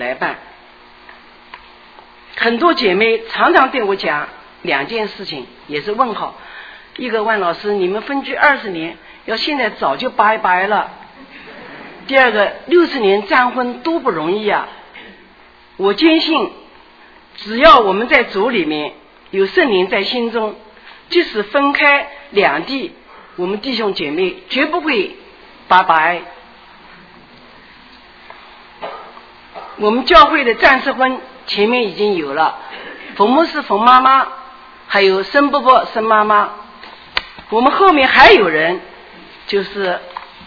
很多姐妹常常对我讲2件事情，也是问号。一个，万老师，你们分居20年，要现在早就拜拜了。第二个，60年暂婚多不容易啊。我坚信，只要我们在主里面有圣灵在心中，即使分开两地，我们弟兄姐妹绝不会拜拜。我们教会的暂时婚前面已经有了，冯牧师、冯妈妈，还有申伯伯、申妈妈。我们后面还有人，就是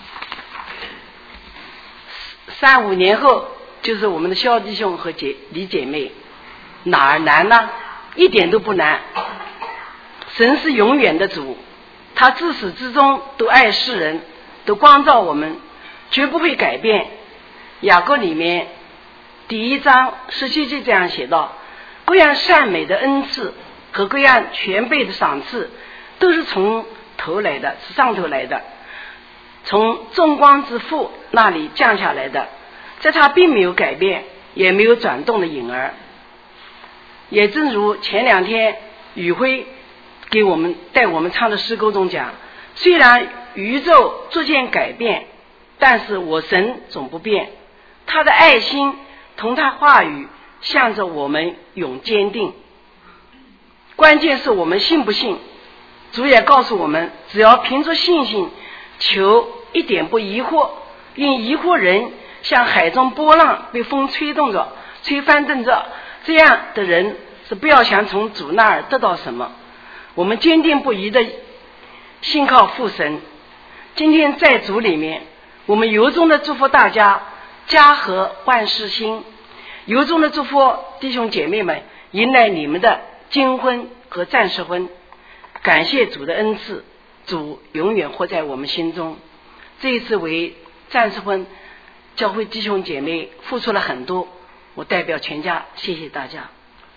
3、5年后，就是我们的肖弟兄和李姐妹。哪儿难呢？一点都不难。神是永远的主，他自始至终都爱世人，都光照我们。 绝不会改变。雅各里面第1章17节这样写道：各样善美的恩赐和各样全备的赏赐都是从头来的，是上头来的，从众光之父那里降下来的，在他并没有改变也没有转动的影儿。也正如前2天宇辉带我们唱的诗歌中讲，虽然宇宙逐渐改变，但是我神总不变，他的爱心同他话语向着我们永坚定。关键是我们信不信。主也告诉我们，只要凭着信心求，一点不疑惑，因疑惑人像海中波浪被风吹动着，吹翻动着，这样的人是不要想从主那儿得到什么。我们坚定不移的信靠父神。今天在主里面，我们由衷的祝福大家家和万事兴，由衷的祝福弟兄姐妹们迎来你们的金婚和暂时婚。感谢主的恩赐，主永远活在我们心中。这一次为暂时婚教会弟兄姐妹付出了很多，我代表全家谢谢大家。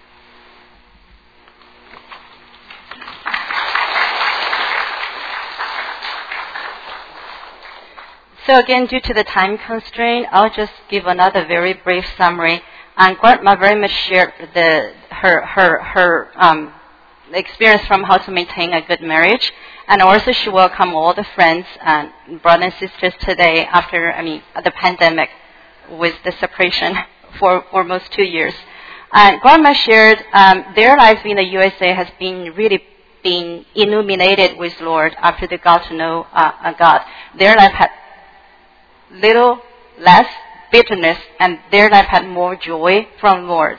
So again, due to the time constraint, I'll just give another very brief summary. And Grandma very much shared her experience from how to maintain a good marriage, and also she welcomed all the friends and brothers and sisters today after the pandemic with the separation for almost 2 years. And Grandma shared their lives in the USA has been illuminated with Lord after they got to know God. Their life had little less bitterness, and their life had more joy from Lord.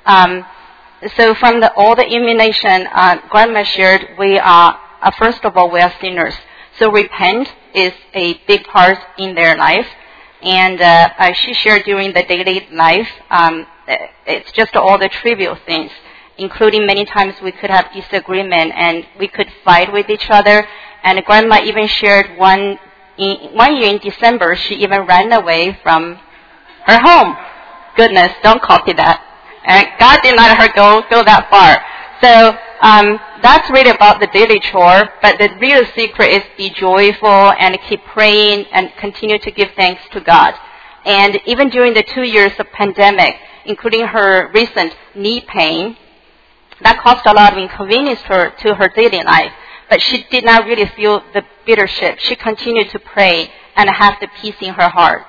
So from all the illumination Grandma shared, we are first of all we are sinners. So repent is a big part in their life, and she shared during the daily life. It's just all the trivial things, including many times we could have disagreement and we could fight with each other. And Grandma even shared one year in December, she even ran away from her home. Goodness, don't copy that. And God did not let her go that far. So that's really about the daily chore, but the real secret is be joyful and keep praying and continue to give thanks to God. And even during the 2 years of pandemic, including her recent knee pain, that caused a lot of inconvenience to her daily life. But she did not really feel the bittership. She continued to pray and have the peace in her heart.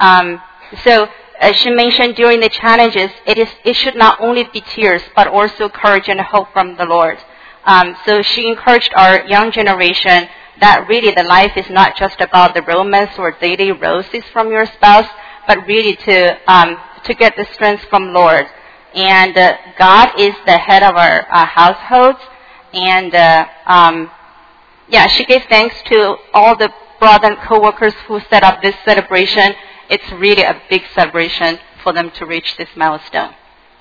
So as she mentioned during the challenges, it should not only be tears, but also courage and hope from the Lord. So she encouraged our young generation that really the life is not just about the romance or daily roses from your spouse, but really to get the strength from Lord. And God is the head of our households. And she gave thanks to all the brothers and co-workers who set up this celebration. It's really a big celebration for them to reach this milestone.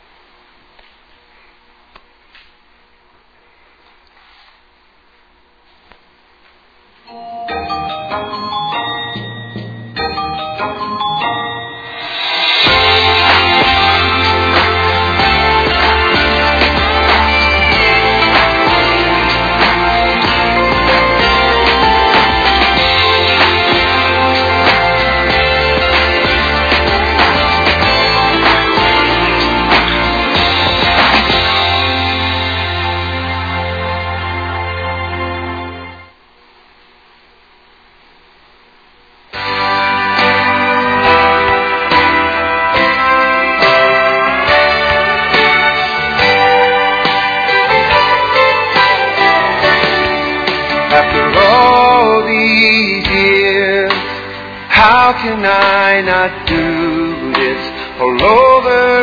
Can I not do this all over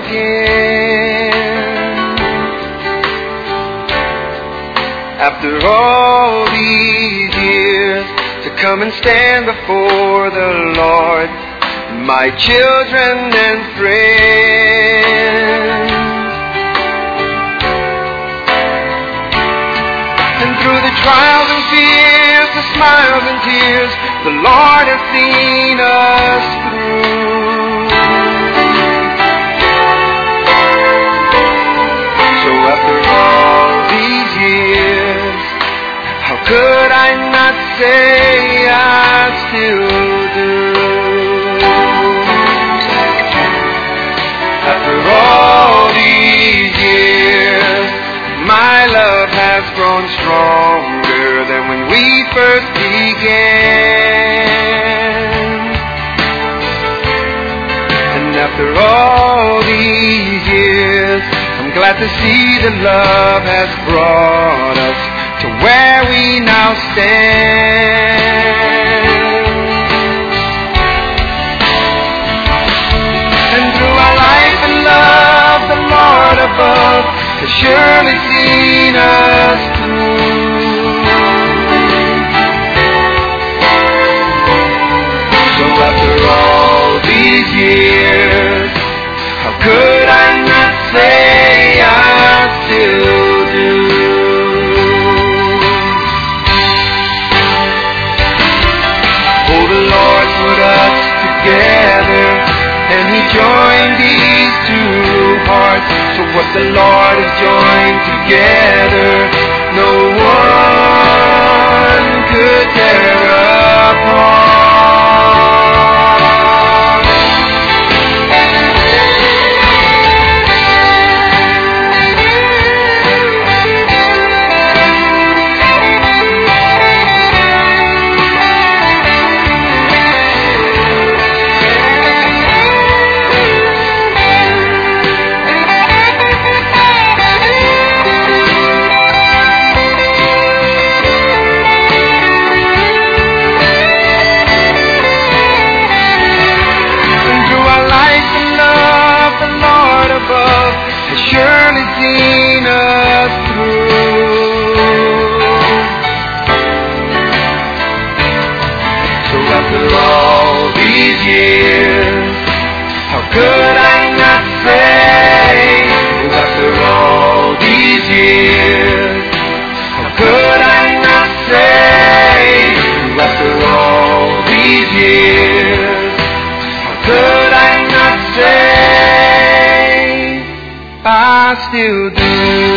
again? After all these years, to come and stand before the Lord, my children and friends. And through the trials and fears, the smiles and tears, the Lord has seen us through. So after all these years, how could I not say I still do? After all these years, my love has grown stronger than when we first began. And after all these years, I'm glad to see that love has brought us to where we now stand. And through our life and love, the Lord above has surely seen us through. So after all these years, how could I not say I still do? Oh, the Lord put us together, and He joined these two hearts. So what the Lord has joined together, no one could tear apart. Has surely seen us through. So after all these years, how could I not say? After all these years, how could I not say? After all these years, how could I not say? I still do.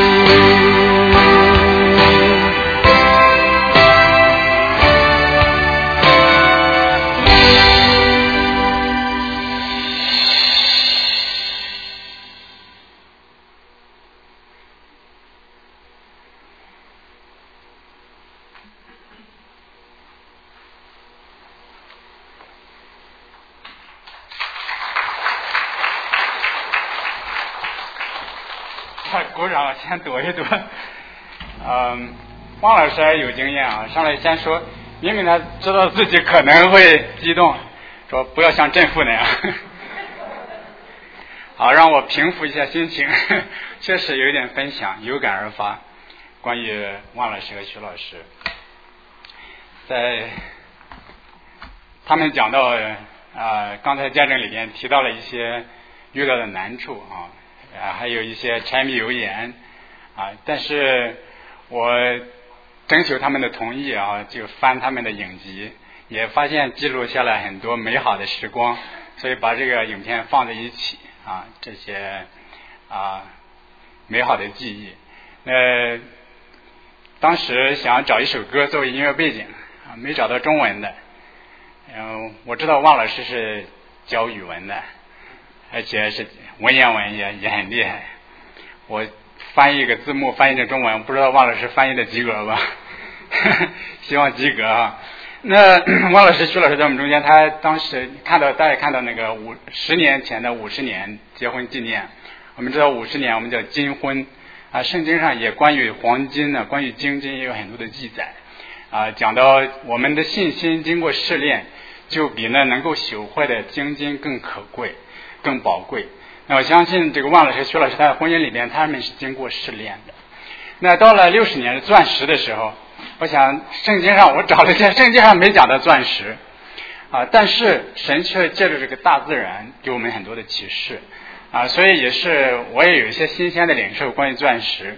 鼓掌，先躲一躲。汪老师有经验啊，上来先说，明明他知道自己可能会激动，说不要像正父那样。好，让我平复一下心情，确实有一点分享，有感而发。关于汪老师和徐老师，在他们讲到刚才见证里面提到了一些遇到的难处啊。还有一些柴米油盐啊，但是我征求他们的同意啊，就翻他们的影集，也发现记录下来很多美好的时光，所以把这个影片放在一起啊，这些美好的记忆。当时想找一首歌作为音乐背景啊，没找到中文的。我知道汪老师是教语文的，而且是文言文也很厉害。我翻译一个字幕翻译成中文，不知道汪老师翻译的及格吧？希望及格啊。那汪老师、徐老师在我们中间，他当时大家看到那个10年前的50年结婚纪念，我们知道50年我们叫金婚啊，圣经上也关于黄金呢，关于金也有很多的记载啊，讲到我们的信心经过试炼，就比那能够朽坏的金更可贵、更宝贵。那我相信这个汪老师、徐老师他的婚姻里边，他们是经过试炼的。那到了60年的钻石的时候，我想圣经上我找了一下，圣经上没讲到钻石啊，但是神却借着这个大自然给我们很多的启示啊，所以我也有一些新鲜的领受关于钻石。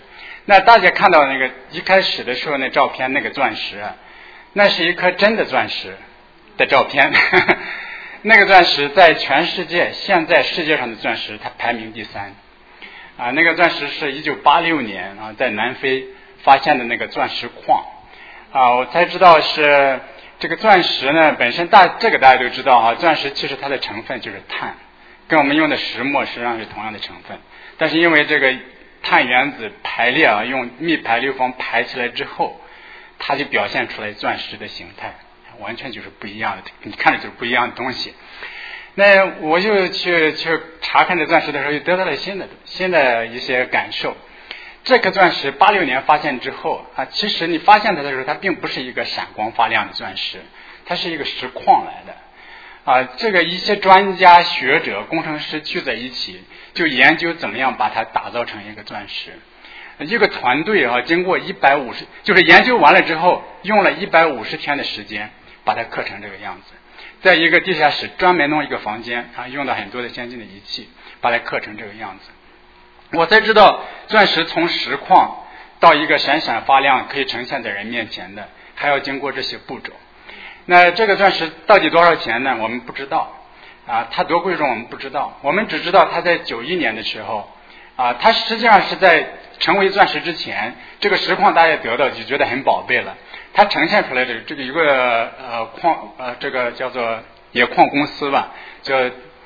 那大家看到那个一开始的时候那照片，那个钻石啊，那是一颗真的钻石的照片。那个钻石在全世界，现在世界上的钻石它排名第3。那个钻石是1986年在南非发现的那个钻石矿。我才知道是这个钻石呢本身这个大家都知道钻石其实它的成分就是碳，跟我们用的石墨实际上是同样的成分，但是因为这个碳原子排列用密排流方排起来之后，它就表现出来钻石的形态，完全就是不一样的，你看着就是不一样的东西。那我就去查看这钻石的时候，就得到了新的一些感受。这颗钻石86年发现之后其实你发现它的时候，它并不是一个闪光发亮的钻石，它是一个石矿来的。这个一些专家学者工程师聚在一起，就研究怎么样把它打造成一个钻石。一个团队经过就是研究完了之后，用了150天的时间把它刻成这个样子，在一个地下室专门弄一个房间用到很多的先进的仪器把它刻成这个样子。我才知道钻石从石矿到一个闪闪发亮可以呈现在人面前的，还要经过这些步骤。那这个钻石到底多少钱呢？我们不知道它多贵重我们不知道，我们只知道它在91年的时候它实际上是在成为钻石之前，这个石矿大家得到就觉得很宝贝了，它呈现出来的这个一个这个叫做冶矿公司吧，叫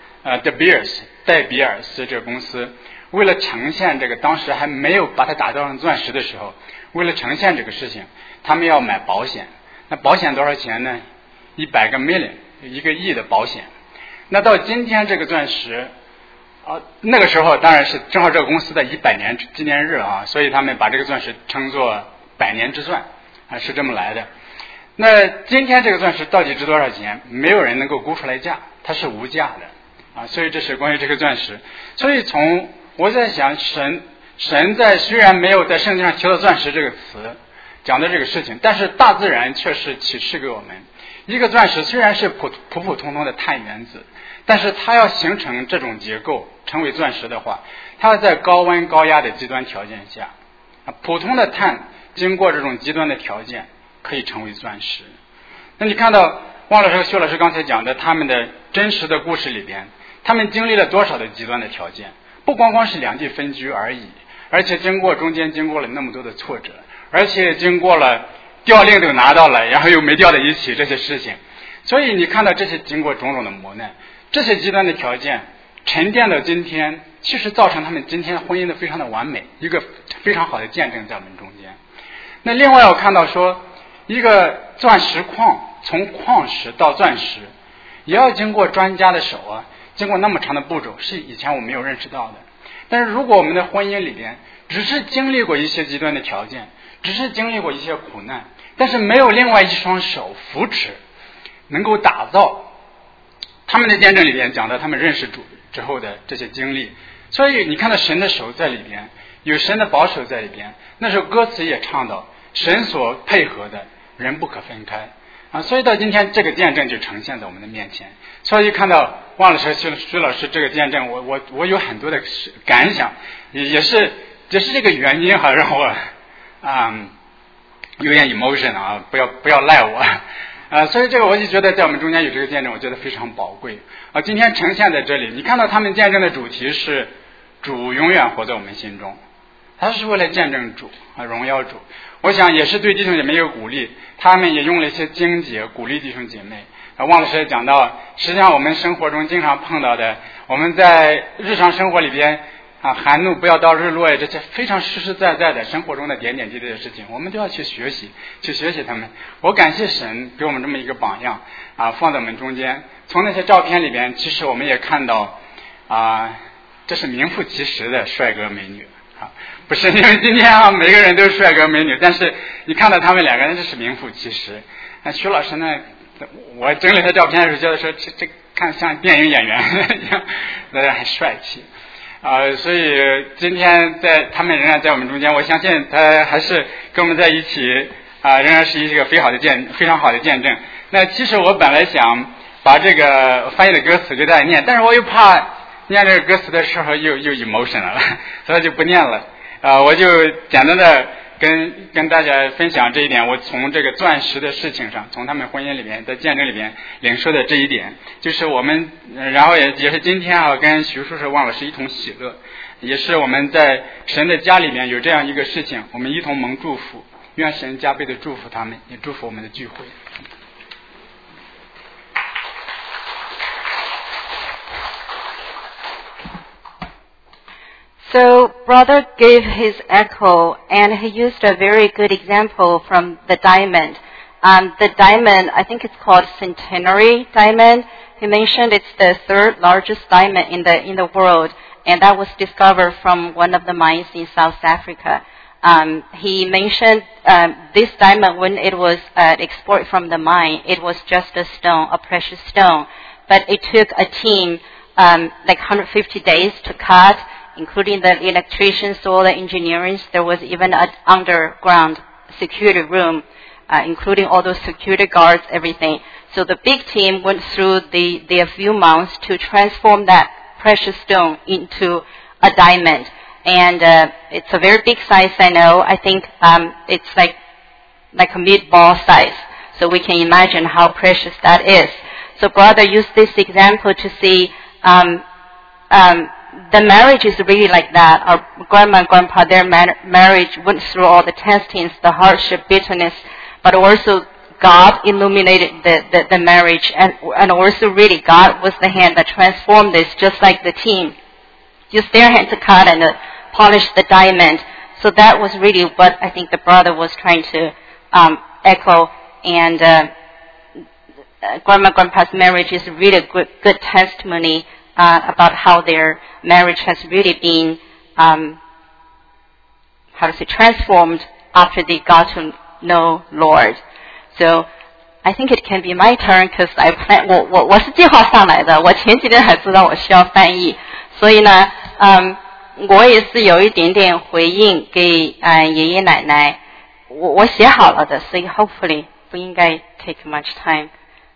De Beers 戴比尔斯这个公司，为了呈现这个当时还没有把它打造成钻石的时候，为了呈现这个事情，他们要买保险。那保险多少钱呢？100个 million， 1个亿的保险。那到今天这个钻石那个时候当然是正好这个公司的100年纪念日所以他们把这个钻石称作100年之钻是这么来的。那今天这个钻石到底值多少钱？没有人能够估出来价，它是无价的所以这是关于这个钻石。所以我在想，神在虽然没有在圣经上提到钻石这个词讲的这个事情，但是大自然却是启示给我们，一个钻石虽然是普通的碳原子，但是它要形成这种结构成为钻石的话，它要在高温高压的极端条件下普通的碳经过这种极端的条件可以成为钻石。那你看到汪老师和薛老师刚才讲的他们的真实的故事里边，他们经历了多少的极端的条件，不光光是两地分居而已，而且中间经过了那么多的挫折，而且经过了调令都拿到了，然后又没调在一起这些事情。所以你看到这些经过种种的磨难，这些极端的条件沉淀到今天，其实造成他们今天婚姻的非常的完美，一个非常好的见证在我们中间。那另外我看到说，一个钻石矿从矿石到钻石也要经过专家的手经过那么长的步骤，是以前我没有认识到的。但是如果我们的婚姻里边只是经历过一些极端的条件，只是经历过一些苦难，但是没有另外一双手扶持能够打造，他们的见证里边讲到他们认识主之后的这些经历。所以你看到神的手在里边，有神的保守在里边。那首歌词也唱到神所配合的人不可分开所以到今天这个见证就呈现在我们的面前。所以看到汪老师徐老师这个见证，我有很多的感想，也是这个原因让我有点 emotion 不要赖我所以这个我就觉得在我们中间有这个见证，我觉得非常宝贵今天呈现在这里，你看到他们见证的主题是主永远活在我们心中，他是为了见证主荣耀主。我想也是对弟兄姐妹有鼓励，他们也用了一些经节鼓励弟兄姐妹。汪老师也讲到，实际上我们生活中经常碰到的，我们在日常生活里边寒怒不要到日落这些非常实实在在的生活中的点点滴滴的事情，我们都要去学习他们。我感谢神给我们这么一个榜样放在我们中间。从那些照片里边，其实我们也看到这是名副其实的帅哥美女不是因为今天每个人都是帅哥美女，但是你看到他们两个人，这是名副其实。那徐老师呢，我整理他照片的时候觉得说这看像电影演员一样，很帅气所以今天他们仍然在我们中间，我相信他还是跟我们在一起仍然是一个非常好的见证。那其实我本来想把这个翻译的歌词给大家念，但是我又怕念这个歌词的时候又 emotional 了，所以就不念了我就简单的跟大家分享这一点，我从这个钻石的事情上，从他们婚姻里面的见证里面领受的这一点，就是我们，然后也是今天啊，跟徐叔叔忘了是一同喜乐，也是我们在神的家里面有这样一个事情，我们一同蒙祝福，愿神加倍的祝福他们，也祝福我们的聚会。 So brother gave his echo, and he used a very good example from the diamond. The diamond, I think it's called Centenary diamond. He mentioned it's the third largest diamond in the world, and that was discovered from one of the mines in South Africa. He mentioned this diamond, when it was exported from the mine, it was just a stone, a precious stone. But it took a team like 150 days to cut, including the electricians, all the engineering. There was even an underground security room, including all those security guards, everything. So the big team went through the few months to transform that precious stone into a diamond. And it's a very big size, I know. I think it's like a meatball size. So we can imagine how precious that is. So brother used this example to see the marriage is really like that. Our grandma and grandpa, their marriage went through all the testings, the hardship, bitterness, but also God illuminated the marriage, and also really God was the hand that transformed this, just like the team used their hand to cut and polish the diamond. So that was really what I think the brother was trying to echo. And grandma and grandpa's marriage is really a good testimony about how their marriage has really been, transformed after they got to know Lord. So I think it can be my turn, because I plan 我是计划上来的，我前几天还知道我需要翻译，所以呢，我也是有一点点回应给爷爷奶奶，我写好了的，所以 hopefully 不应该 take much time。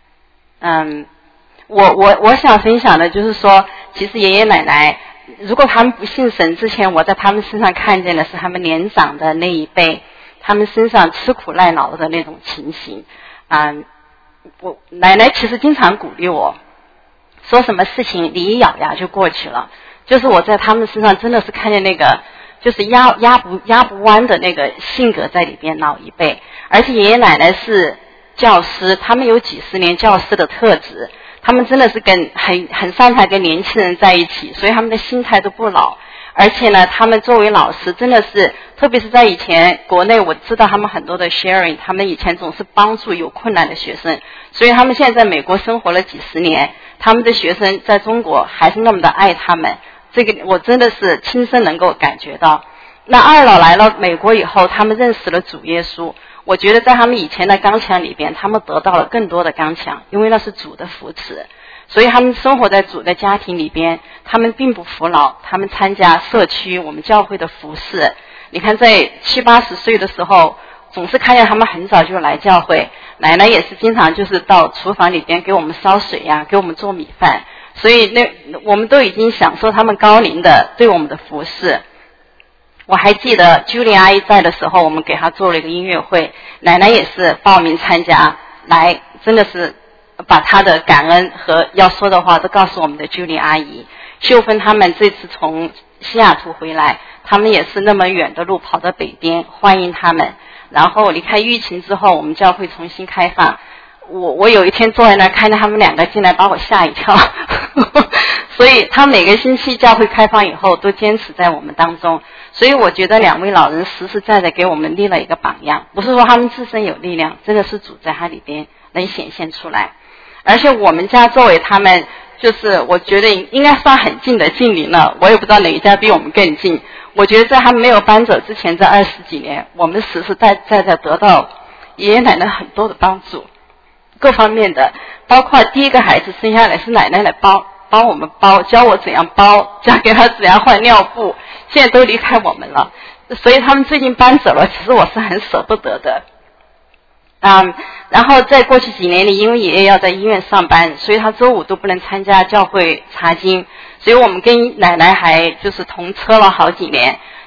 我想分享的就是说，其实爷爷奶奶如果他们不信神之前，我在他们身上看见的是他们年长的那一辈，他们身上吃苦耐劳的那种情形。我奶奶其实经常鼓励我，说什么事情你一咬牙就过去了。就是我在他们身上真的是看见那个就是压不弯的那个性格在里边，老一辈。而且爷爷奶奶是教师，他们有几十年教师的特质，他们真的是很擅长跟年轻人在一起，所以他们的心态都不老。而且呢，他们作为老师真的是，特别是在以前国内，我知道他们很多的 sharing， 他们以前总是帮助有困难的学生，所以他们现在在美国生活了几十年，他们的学生在中国还是那么的爱他们，这个我真的是亲身能够感觉到。那二老来了美国以后，他们认识了主耶稣，我觉得在他们以前的刚强里边，他们得到了更多的刚强，因为那是主的扶持，所以他们生活在主的家庭里边，他们并不服老，他们参加社区我们教会的服事。你看在70、80岁的时候，总是看见他们很早就来教会，奶奶也是经常就是到厨房里边给我们烧水呀，给我们做米饭，所以我们都已经享受他们高龄的对我们的服事。我还记得 Julie 阿姨在的时候，我们给她做了一个音乐会，奶奶也是报名参加来，真的是把她的感恩和要说的话都告诉我们的 Julie 阿姨。秀芬他们这次从西雅图回来，他们也是那么远的路跑到北边欢迎他们。然后离开疫情之后，我们教会重新开放，我有一天坐在那看见他们两个进来，把我吓一跳所以他每个星期教会开放以后都坚持在我们当中，所以我觉得两位老人实实在在给我们立了一个榜样，不是说他们自身有力量，真的是主在他里边能显现出来。而且我们家作为他们，就是我觉得应该算很近的近邻了，我也不知道哪一家比我们更近。我觉得在他们没有搬走之前，这20几年，我们实实在在得到爷爷奶奶很多的帮助，各方面的，包括第一个孩子生下来是奶奶来帮我们包，教我怎样包，教给他怎样换尿布，现在都离开我们了，所以他们最近搬走了，其实我是很舍不得的。然后在过去几年里，因为爷爷要在医院上班，所以他周五都不能参加教会查经，所以我们跟奶奶还就是同车了好几年，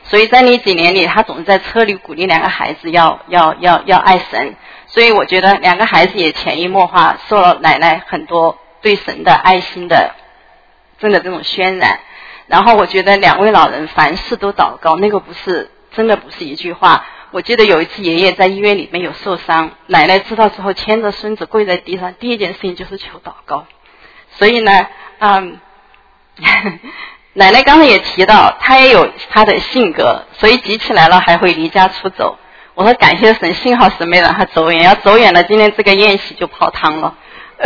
所以在那几年里，他总是在车里鼓励两个孩子要爱神。所以我觉得两个孩子也潜移默化受了奶奶很多对神的爱心的真的这种渲染。然后我觉得两位老人凡事都祷告，那个真的不是一句话。我记得有一次爷爷在医院里面有受伤，奶奶知道之后牵着孙子跪在地上，第一件事情就是求祷告。所以呢奶奶刚才也提到她也有她的性格，所以急起来了还会离家出走。我说感谢神，幸好神没让她走远，要走远了今天这个宴席就泡汤了。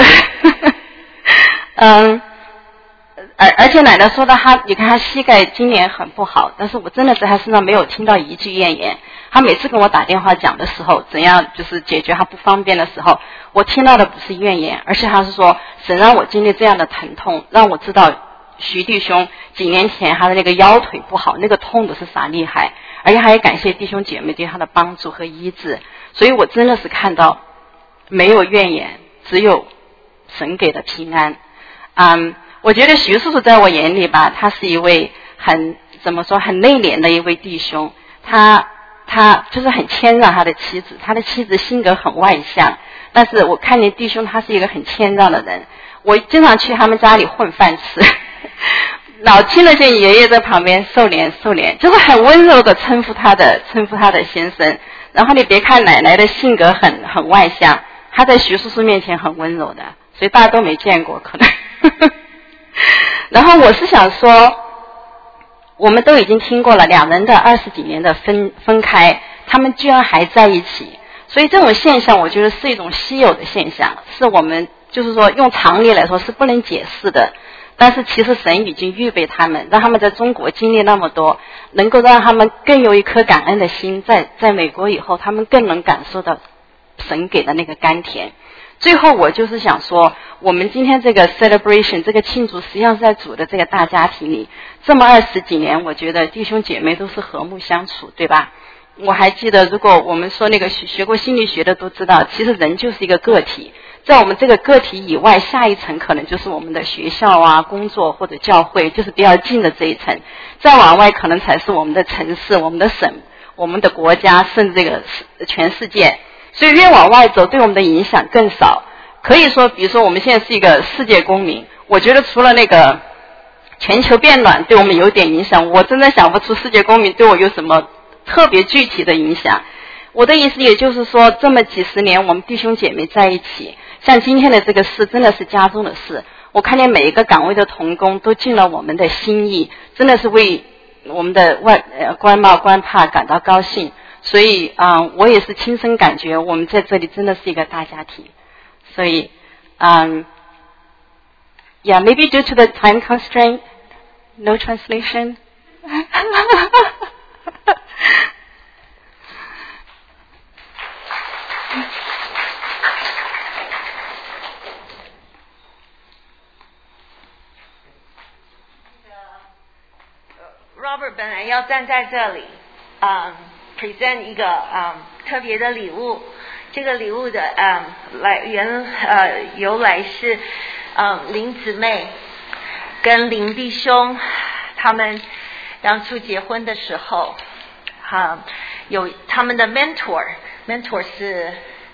而且奶奶说到你看她膝盖今年很不好，但是我真的在她身上没有听到一句怨言。她每次跟我打电话讲的时候，怎样就是解决她不方便的时候，我听到的不是怨言，而且她是说神让我经历这样的疼痛，让我知道徐弟兄几年前他的那个腰腿不好，那个痛的是啥厉害，而且还感谢弟兄姐妹对他的帮助和医治。所以我真的是看到没有怨言，只有神给的平安。我觉得徐叔叔在我眼里吧，他是一位很内敛的一位弟兄，他就是很谦让他的妻子，他的妻子性格很外向，但是我看见弟兄他是一个很谦让的人。我经常去他们家里混饭吃，老听得见爷爷在旁边受怜，就是很温柔的称呼他的先生。然后你别看奶奶的性格很外向，她在徐叔叔面前很温柔的，所以大家都没见过可能。然后我是想说，我们都已经听过了两人的20几年的分开，他们居然还在一起，所以这种现象我觉得是一种稀有的现象，是我们就是说用常理来说是不能解释的。但是其实神已经预备他们，让他们在中国经历那么多，能够让他们更有一颗感恩的心，在美国以后他们更能感受到神给的那个甘甜。最后我就是想说，我们今天这个 celebration 这个庆祝实际上是在主的这个大家庭里，这么20几年我觉得弟兄姐妹都是和睦相处，对吧？我还记得如果我们说那个学过心理学的都知道，其实人就是一个个体，在我们这个个体以外，下一层可能就是我们的学校啊、工作或者教会，就是比较近的这一层，再往外可能才是我们的城市、我们的省、我们的国家，甚至这个全世界。所以越往外走对我们的影响更少。可以说比如说我们现在是一个世界公民，我觉得除了那个全球变暖对我们有点影响，我真的想不出世界公民对我有什么特别具体的影响。我的意思也就是说，这么几十年我们弟兄姐妹在一起，像今天的这个事真的是家中的事，我看见每一个岗位的同工都尽了我们的心意，真的是为我们的官帽官帕感到高兴。所以我也是亲身感觉我们在这里真的是一个大家庭。所以yeah, maybe due to the time constraint, no translation. Robert 本来要站在这里present 一个特别的礼物，这个礼物的由来是林姊妹跟林弟兄他们当初结婚的时候有他们的 mentor 是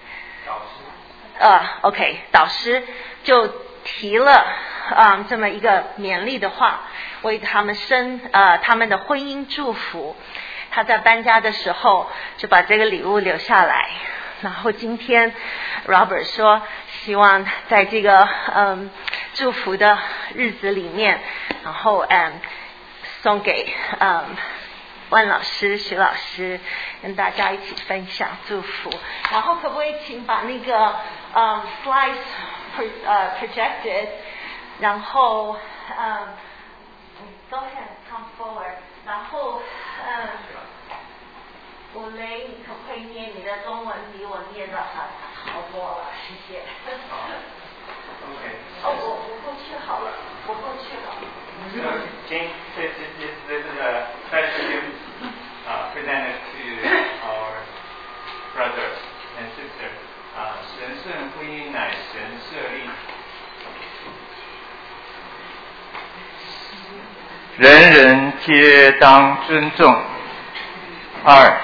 OK 导师就提了这么一个勉励的话，为他们他们的婚姻祝福。他在搬家的时候就把这个礼物留下来，然后今天 Robert 说希望在这个祝福的日子里面，然后送给万老师、徐老师，跟大家一起分享祝福。然后可不可以请把那个slides projected， 然后go ahead come forward， 然后我雷，你可不可以念你的中文比我念的好多了？谢谢。我过去好了，我过去了。 This is a special gift presented to our brothers and sisters. 神圣婚姻乃神设立，人人皆当尊重。 二，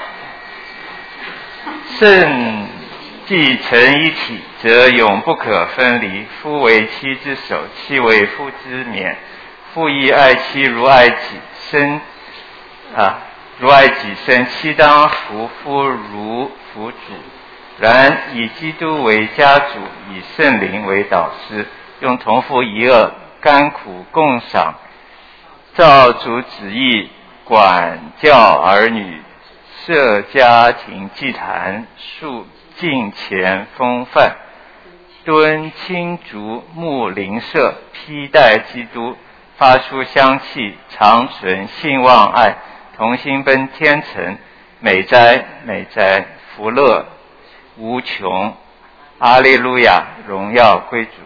肾既成一体，则永不可分离。夫为妻之首，妻为夫之冕。夫亦爱妻如爱己身，如爱己身。妻当服夫如服主。然以基督为家主，以圣灵为导师，用同父一轭，甘苦共赏，照主旨意管教儿女，设家庭祭坛，树敬虔风范，敦亲族睦邻舍，披戴基督，发出香气，长存信望爱，同心奔天城。美哉美哉，福乐无穷，阿利路亚，荣耀归主。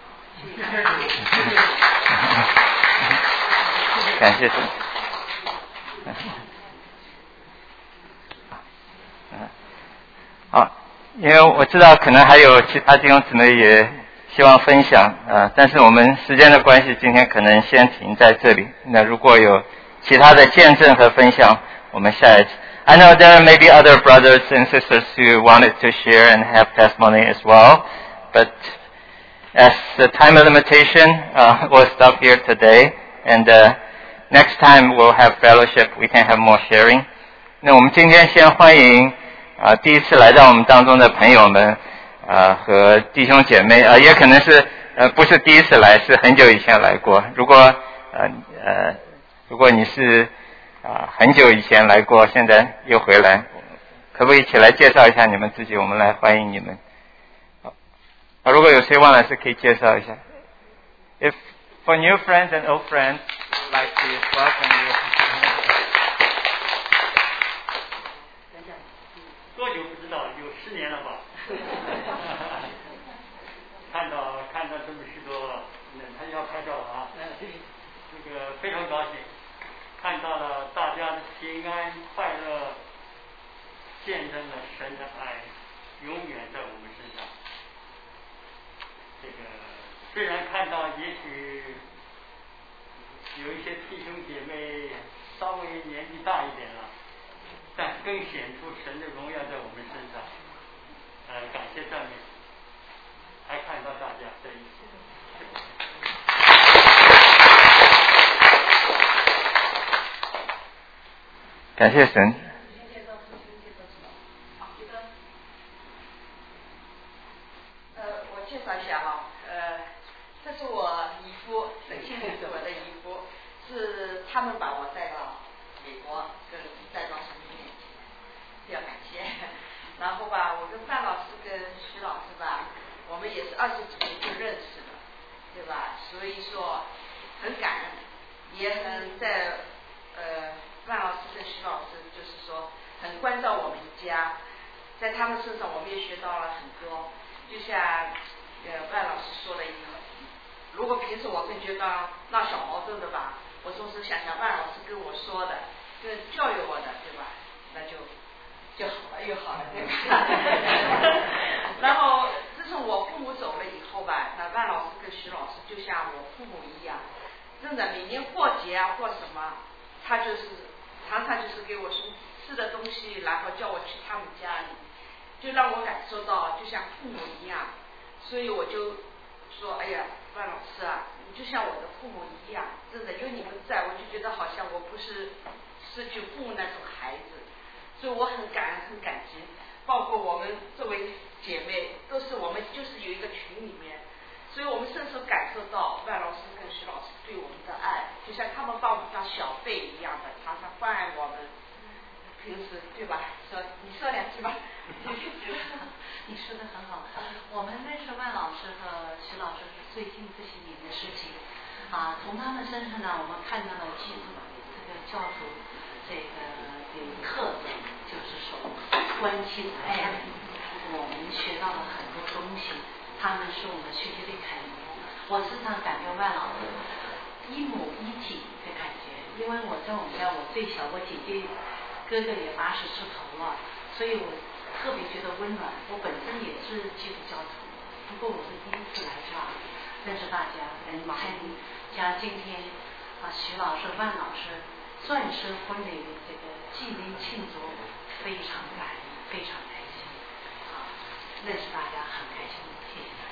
感谢主。好，因为我知道可能还有其他弟兄姊妹也希望分享但是我们时间的关系，今天可能先停在这里。那如果有其他的见证和分享，我们下一次。I know there may be other brothers and sisters who wanted to share and have testimony as well, but as the time limitation, we'll stop here today, and next time we'll have fellowship, we can have more sharing. 那我们今天先欢迎第一次来到我们当中的朋友们和弟兄姐妹也可能是不是第一次来，是很久以前来过。如果你是很久以前来过，现在又回来，可不可以一起来介绍一下你们自己？我们来欢迎你们。如果有谁忘了，是可以介绍一下。If for new friends and old friends, I'd like to welcome you. 多久不知道，有10年了吧？看到这么许多，他要拍照了啊！这个非常高兴，看到了大家的平安快乐，见证了神的爱，永远在我们身上。这个虽然看到也许有一些弟兄姐妹稍微年纪大一点了，但更显出神的荣耀在我们身上。感谢赞美，还看到大家在一起。 感谢神。 我介绍一下哈，这是我姨夫，沈庆是我的姨夫，是他们把我带到美国，带到神面前，比较感谢。然后吧，我跟范老师跟徐老师吧，我们也是20几年就认识了，对吧？所以说很感恩，也很在范老师跟徐老师就是说很关照我们家，在他们身上我们也学到了很多。就像万老师说了一个，如果平时我跟觉得闹小矛盾的吧，我总是想万老师跟我说的，跟教育我的，对吧？那就好了，又好了，对吧？然后自从我父母走了以后吧，那万老师跟徐老师就像我父母一样，真的每年过节啊或什么，他就是常常就是给我送吃的东西，然后叫我去他们家里，就让我感受到就像父母一样。所以我就说，哎呀，万老师啊，你就像我的父母一样，真的有你们在，我就觉得好像我不是失去父母那种孩子，所以我很感恩很感激。包括我们作为姐妹，都是我们就是有一个群里面，所以我们深深感受到万老师跟徐老师对我们的爱，就像他们把我们当小辈一样的，常常关爱我们。平时对吧？你说2句吧。 你说的很好。我们认识万老师和徐老师是最近这些年的事情从他们身上呢，我们看到了基督这个教主这个特点，就是说关心爱人，我们学到了很多东西，他们是我们学习的楷模。我时常感觉万老师一母一体的感觉，因为我在我们家，我最小，我姐姐哥哥也80出头了，所以我特别觉得温暖。我本身也是基督教徒，不过我是第一次来这儿认识大家，像今天徐老师、万老师算是婚礼的这个纪念庆祝，非常感恩，非常开心，啊，认识大家很开心，谢谢大家。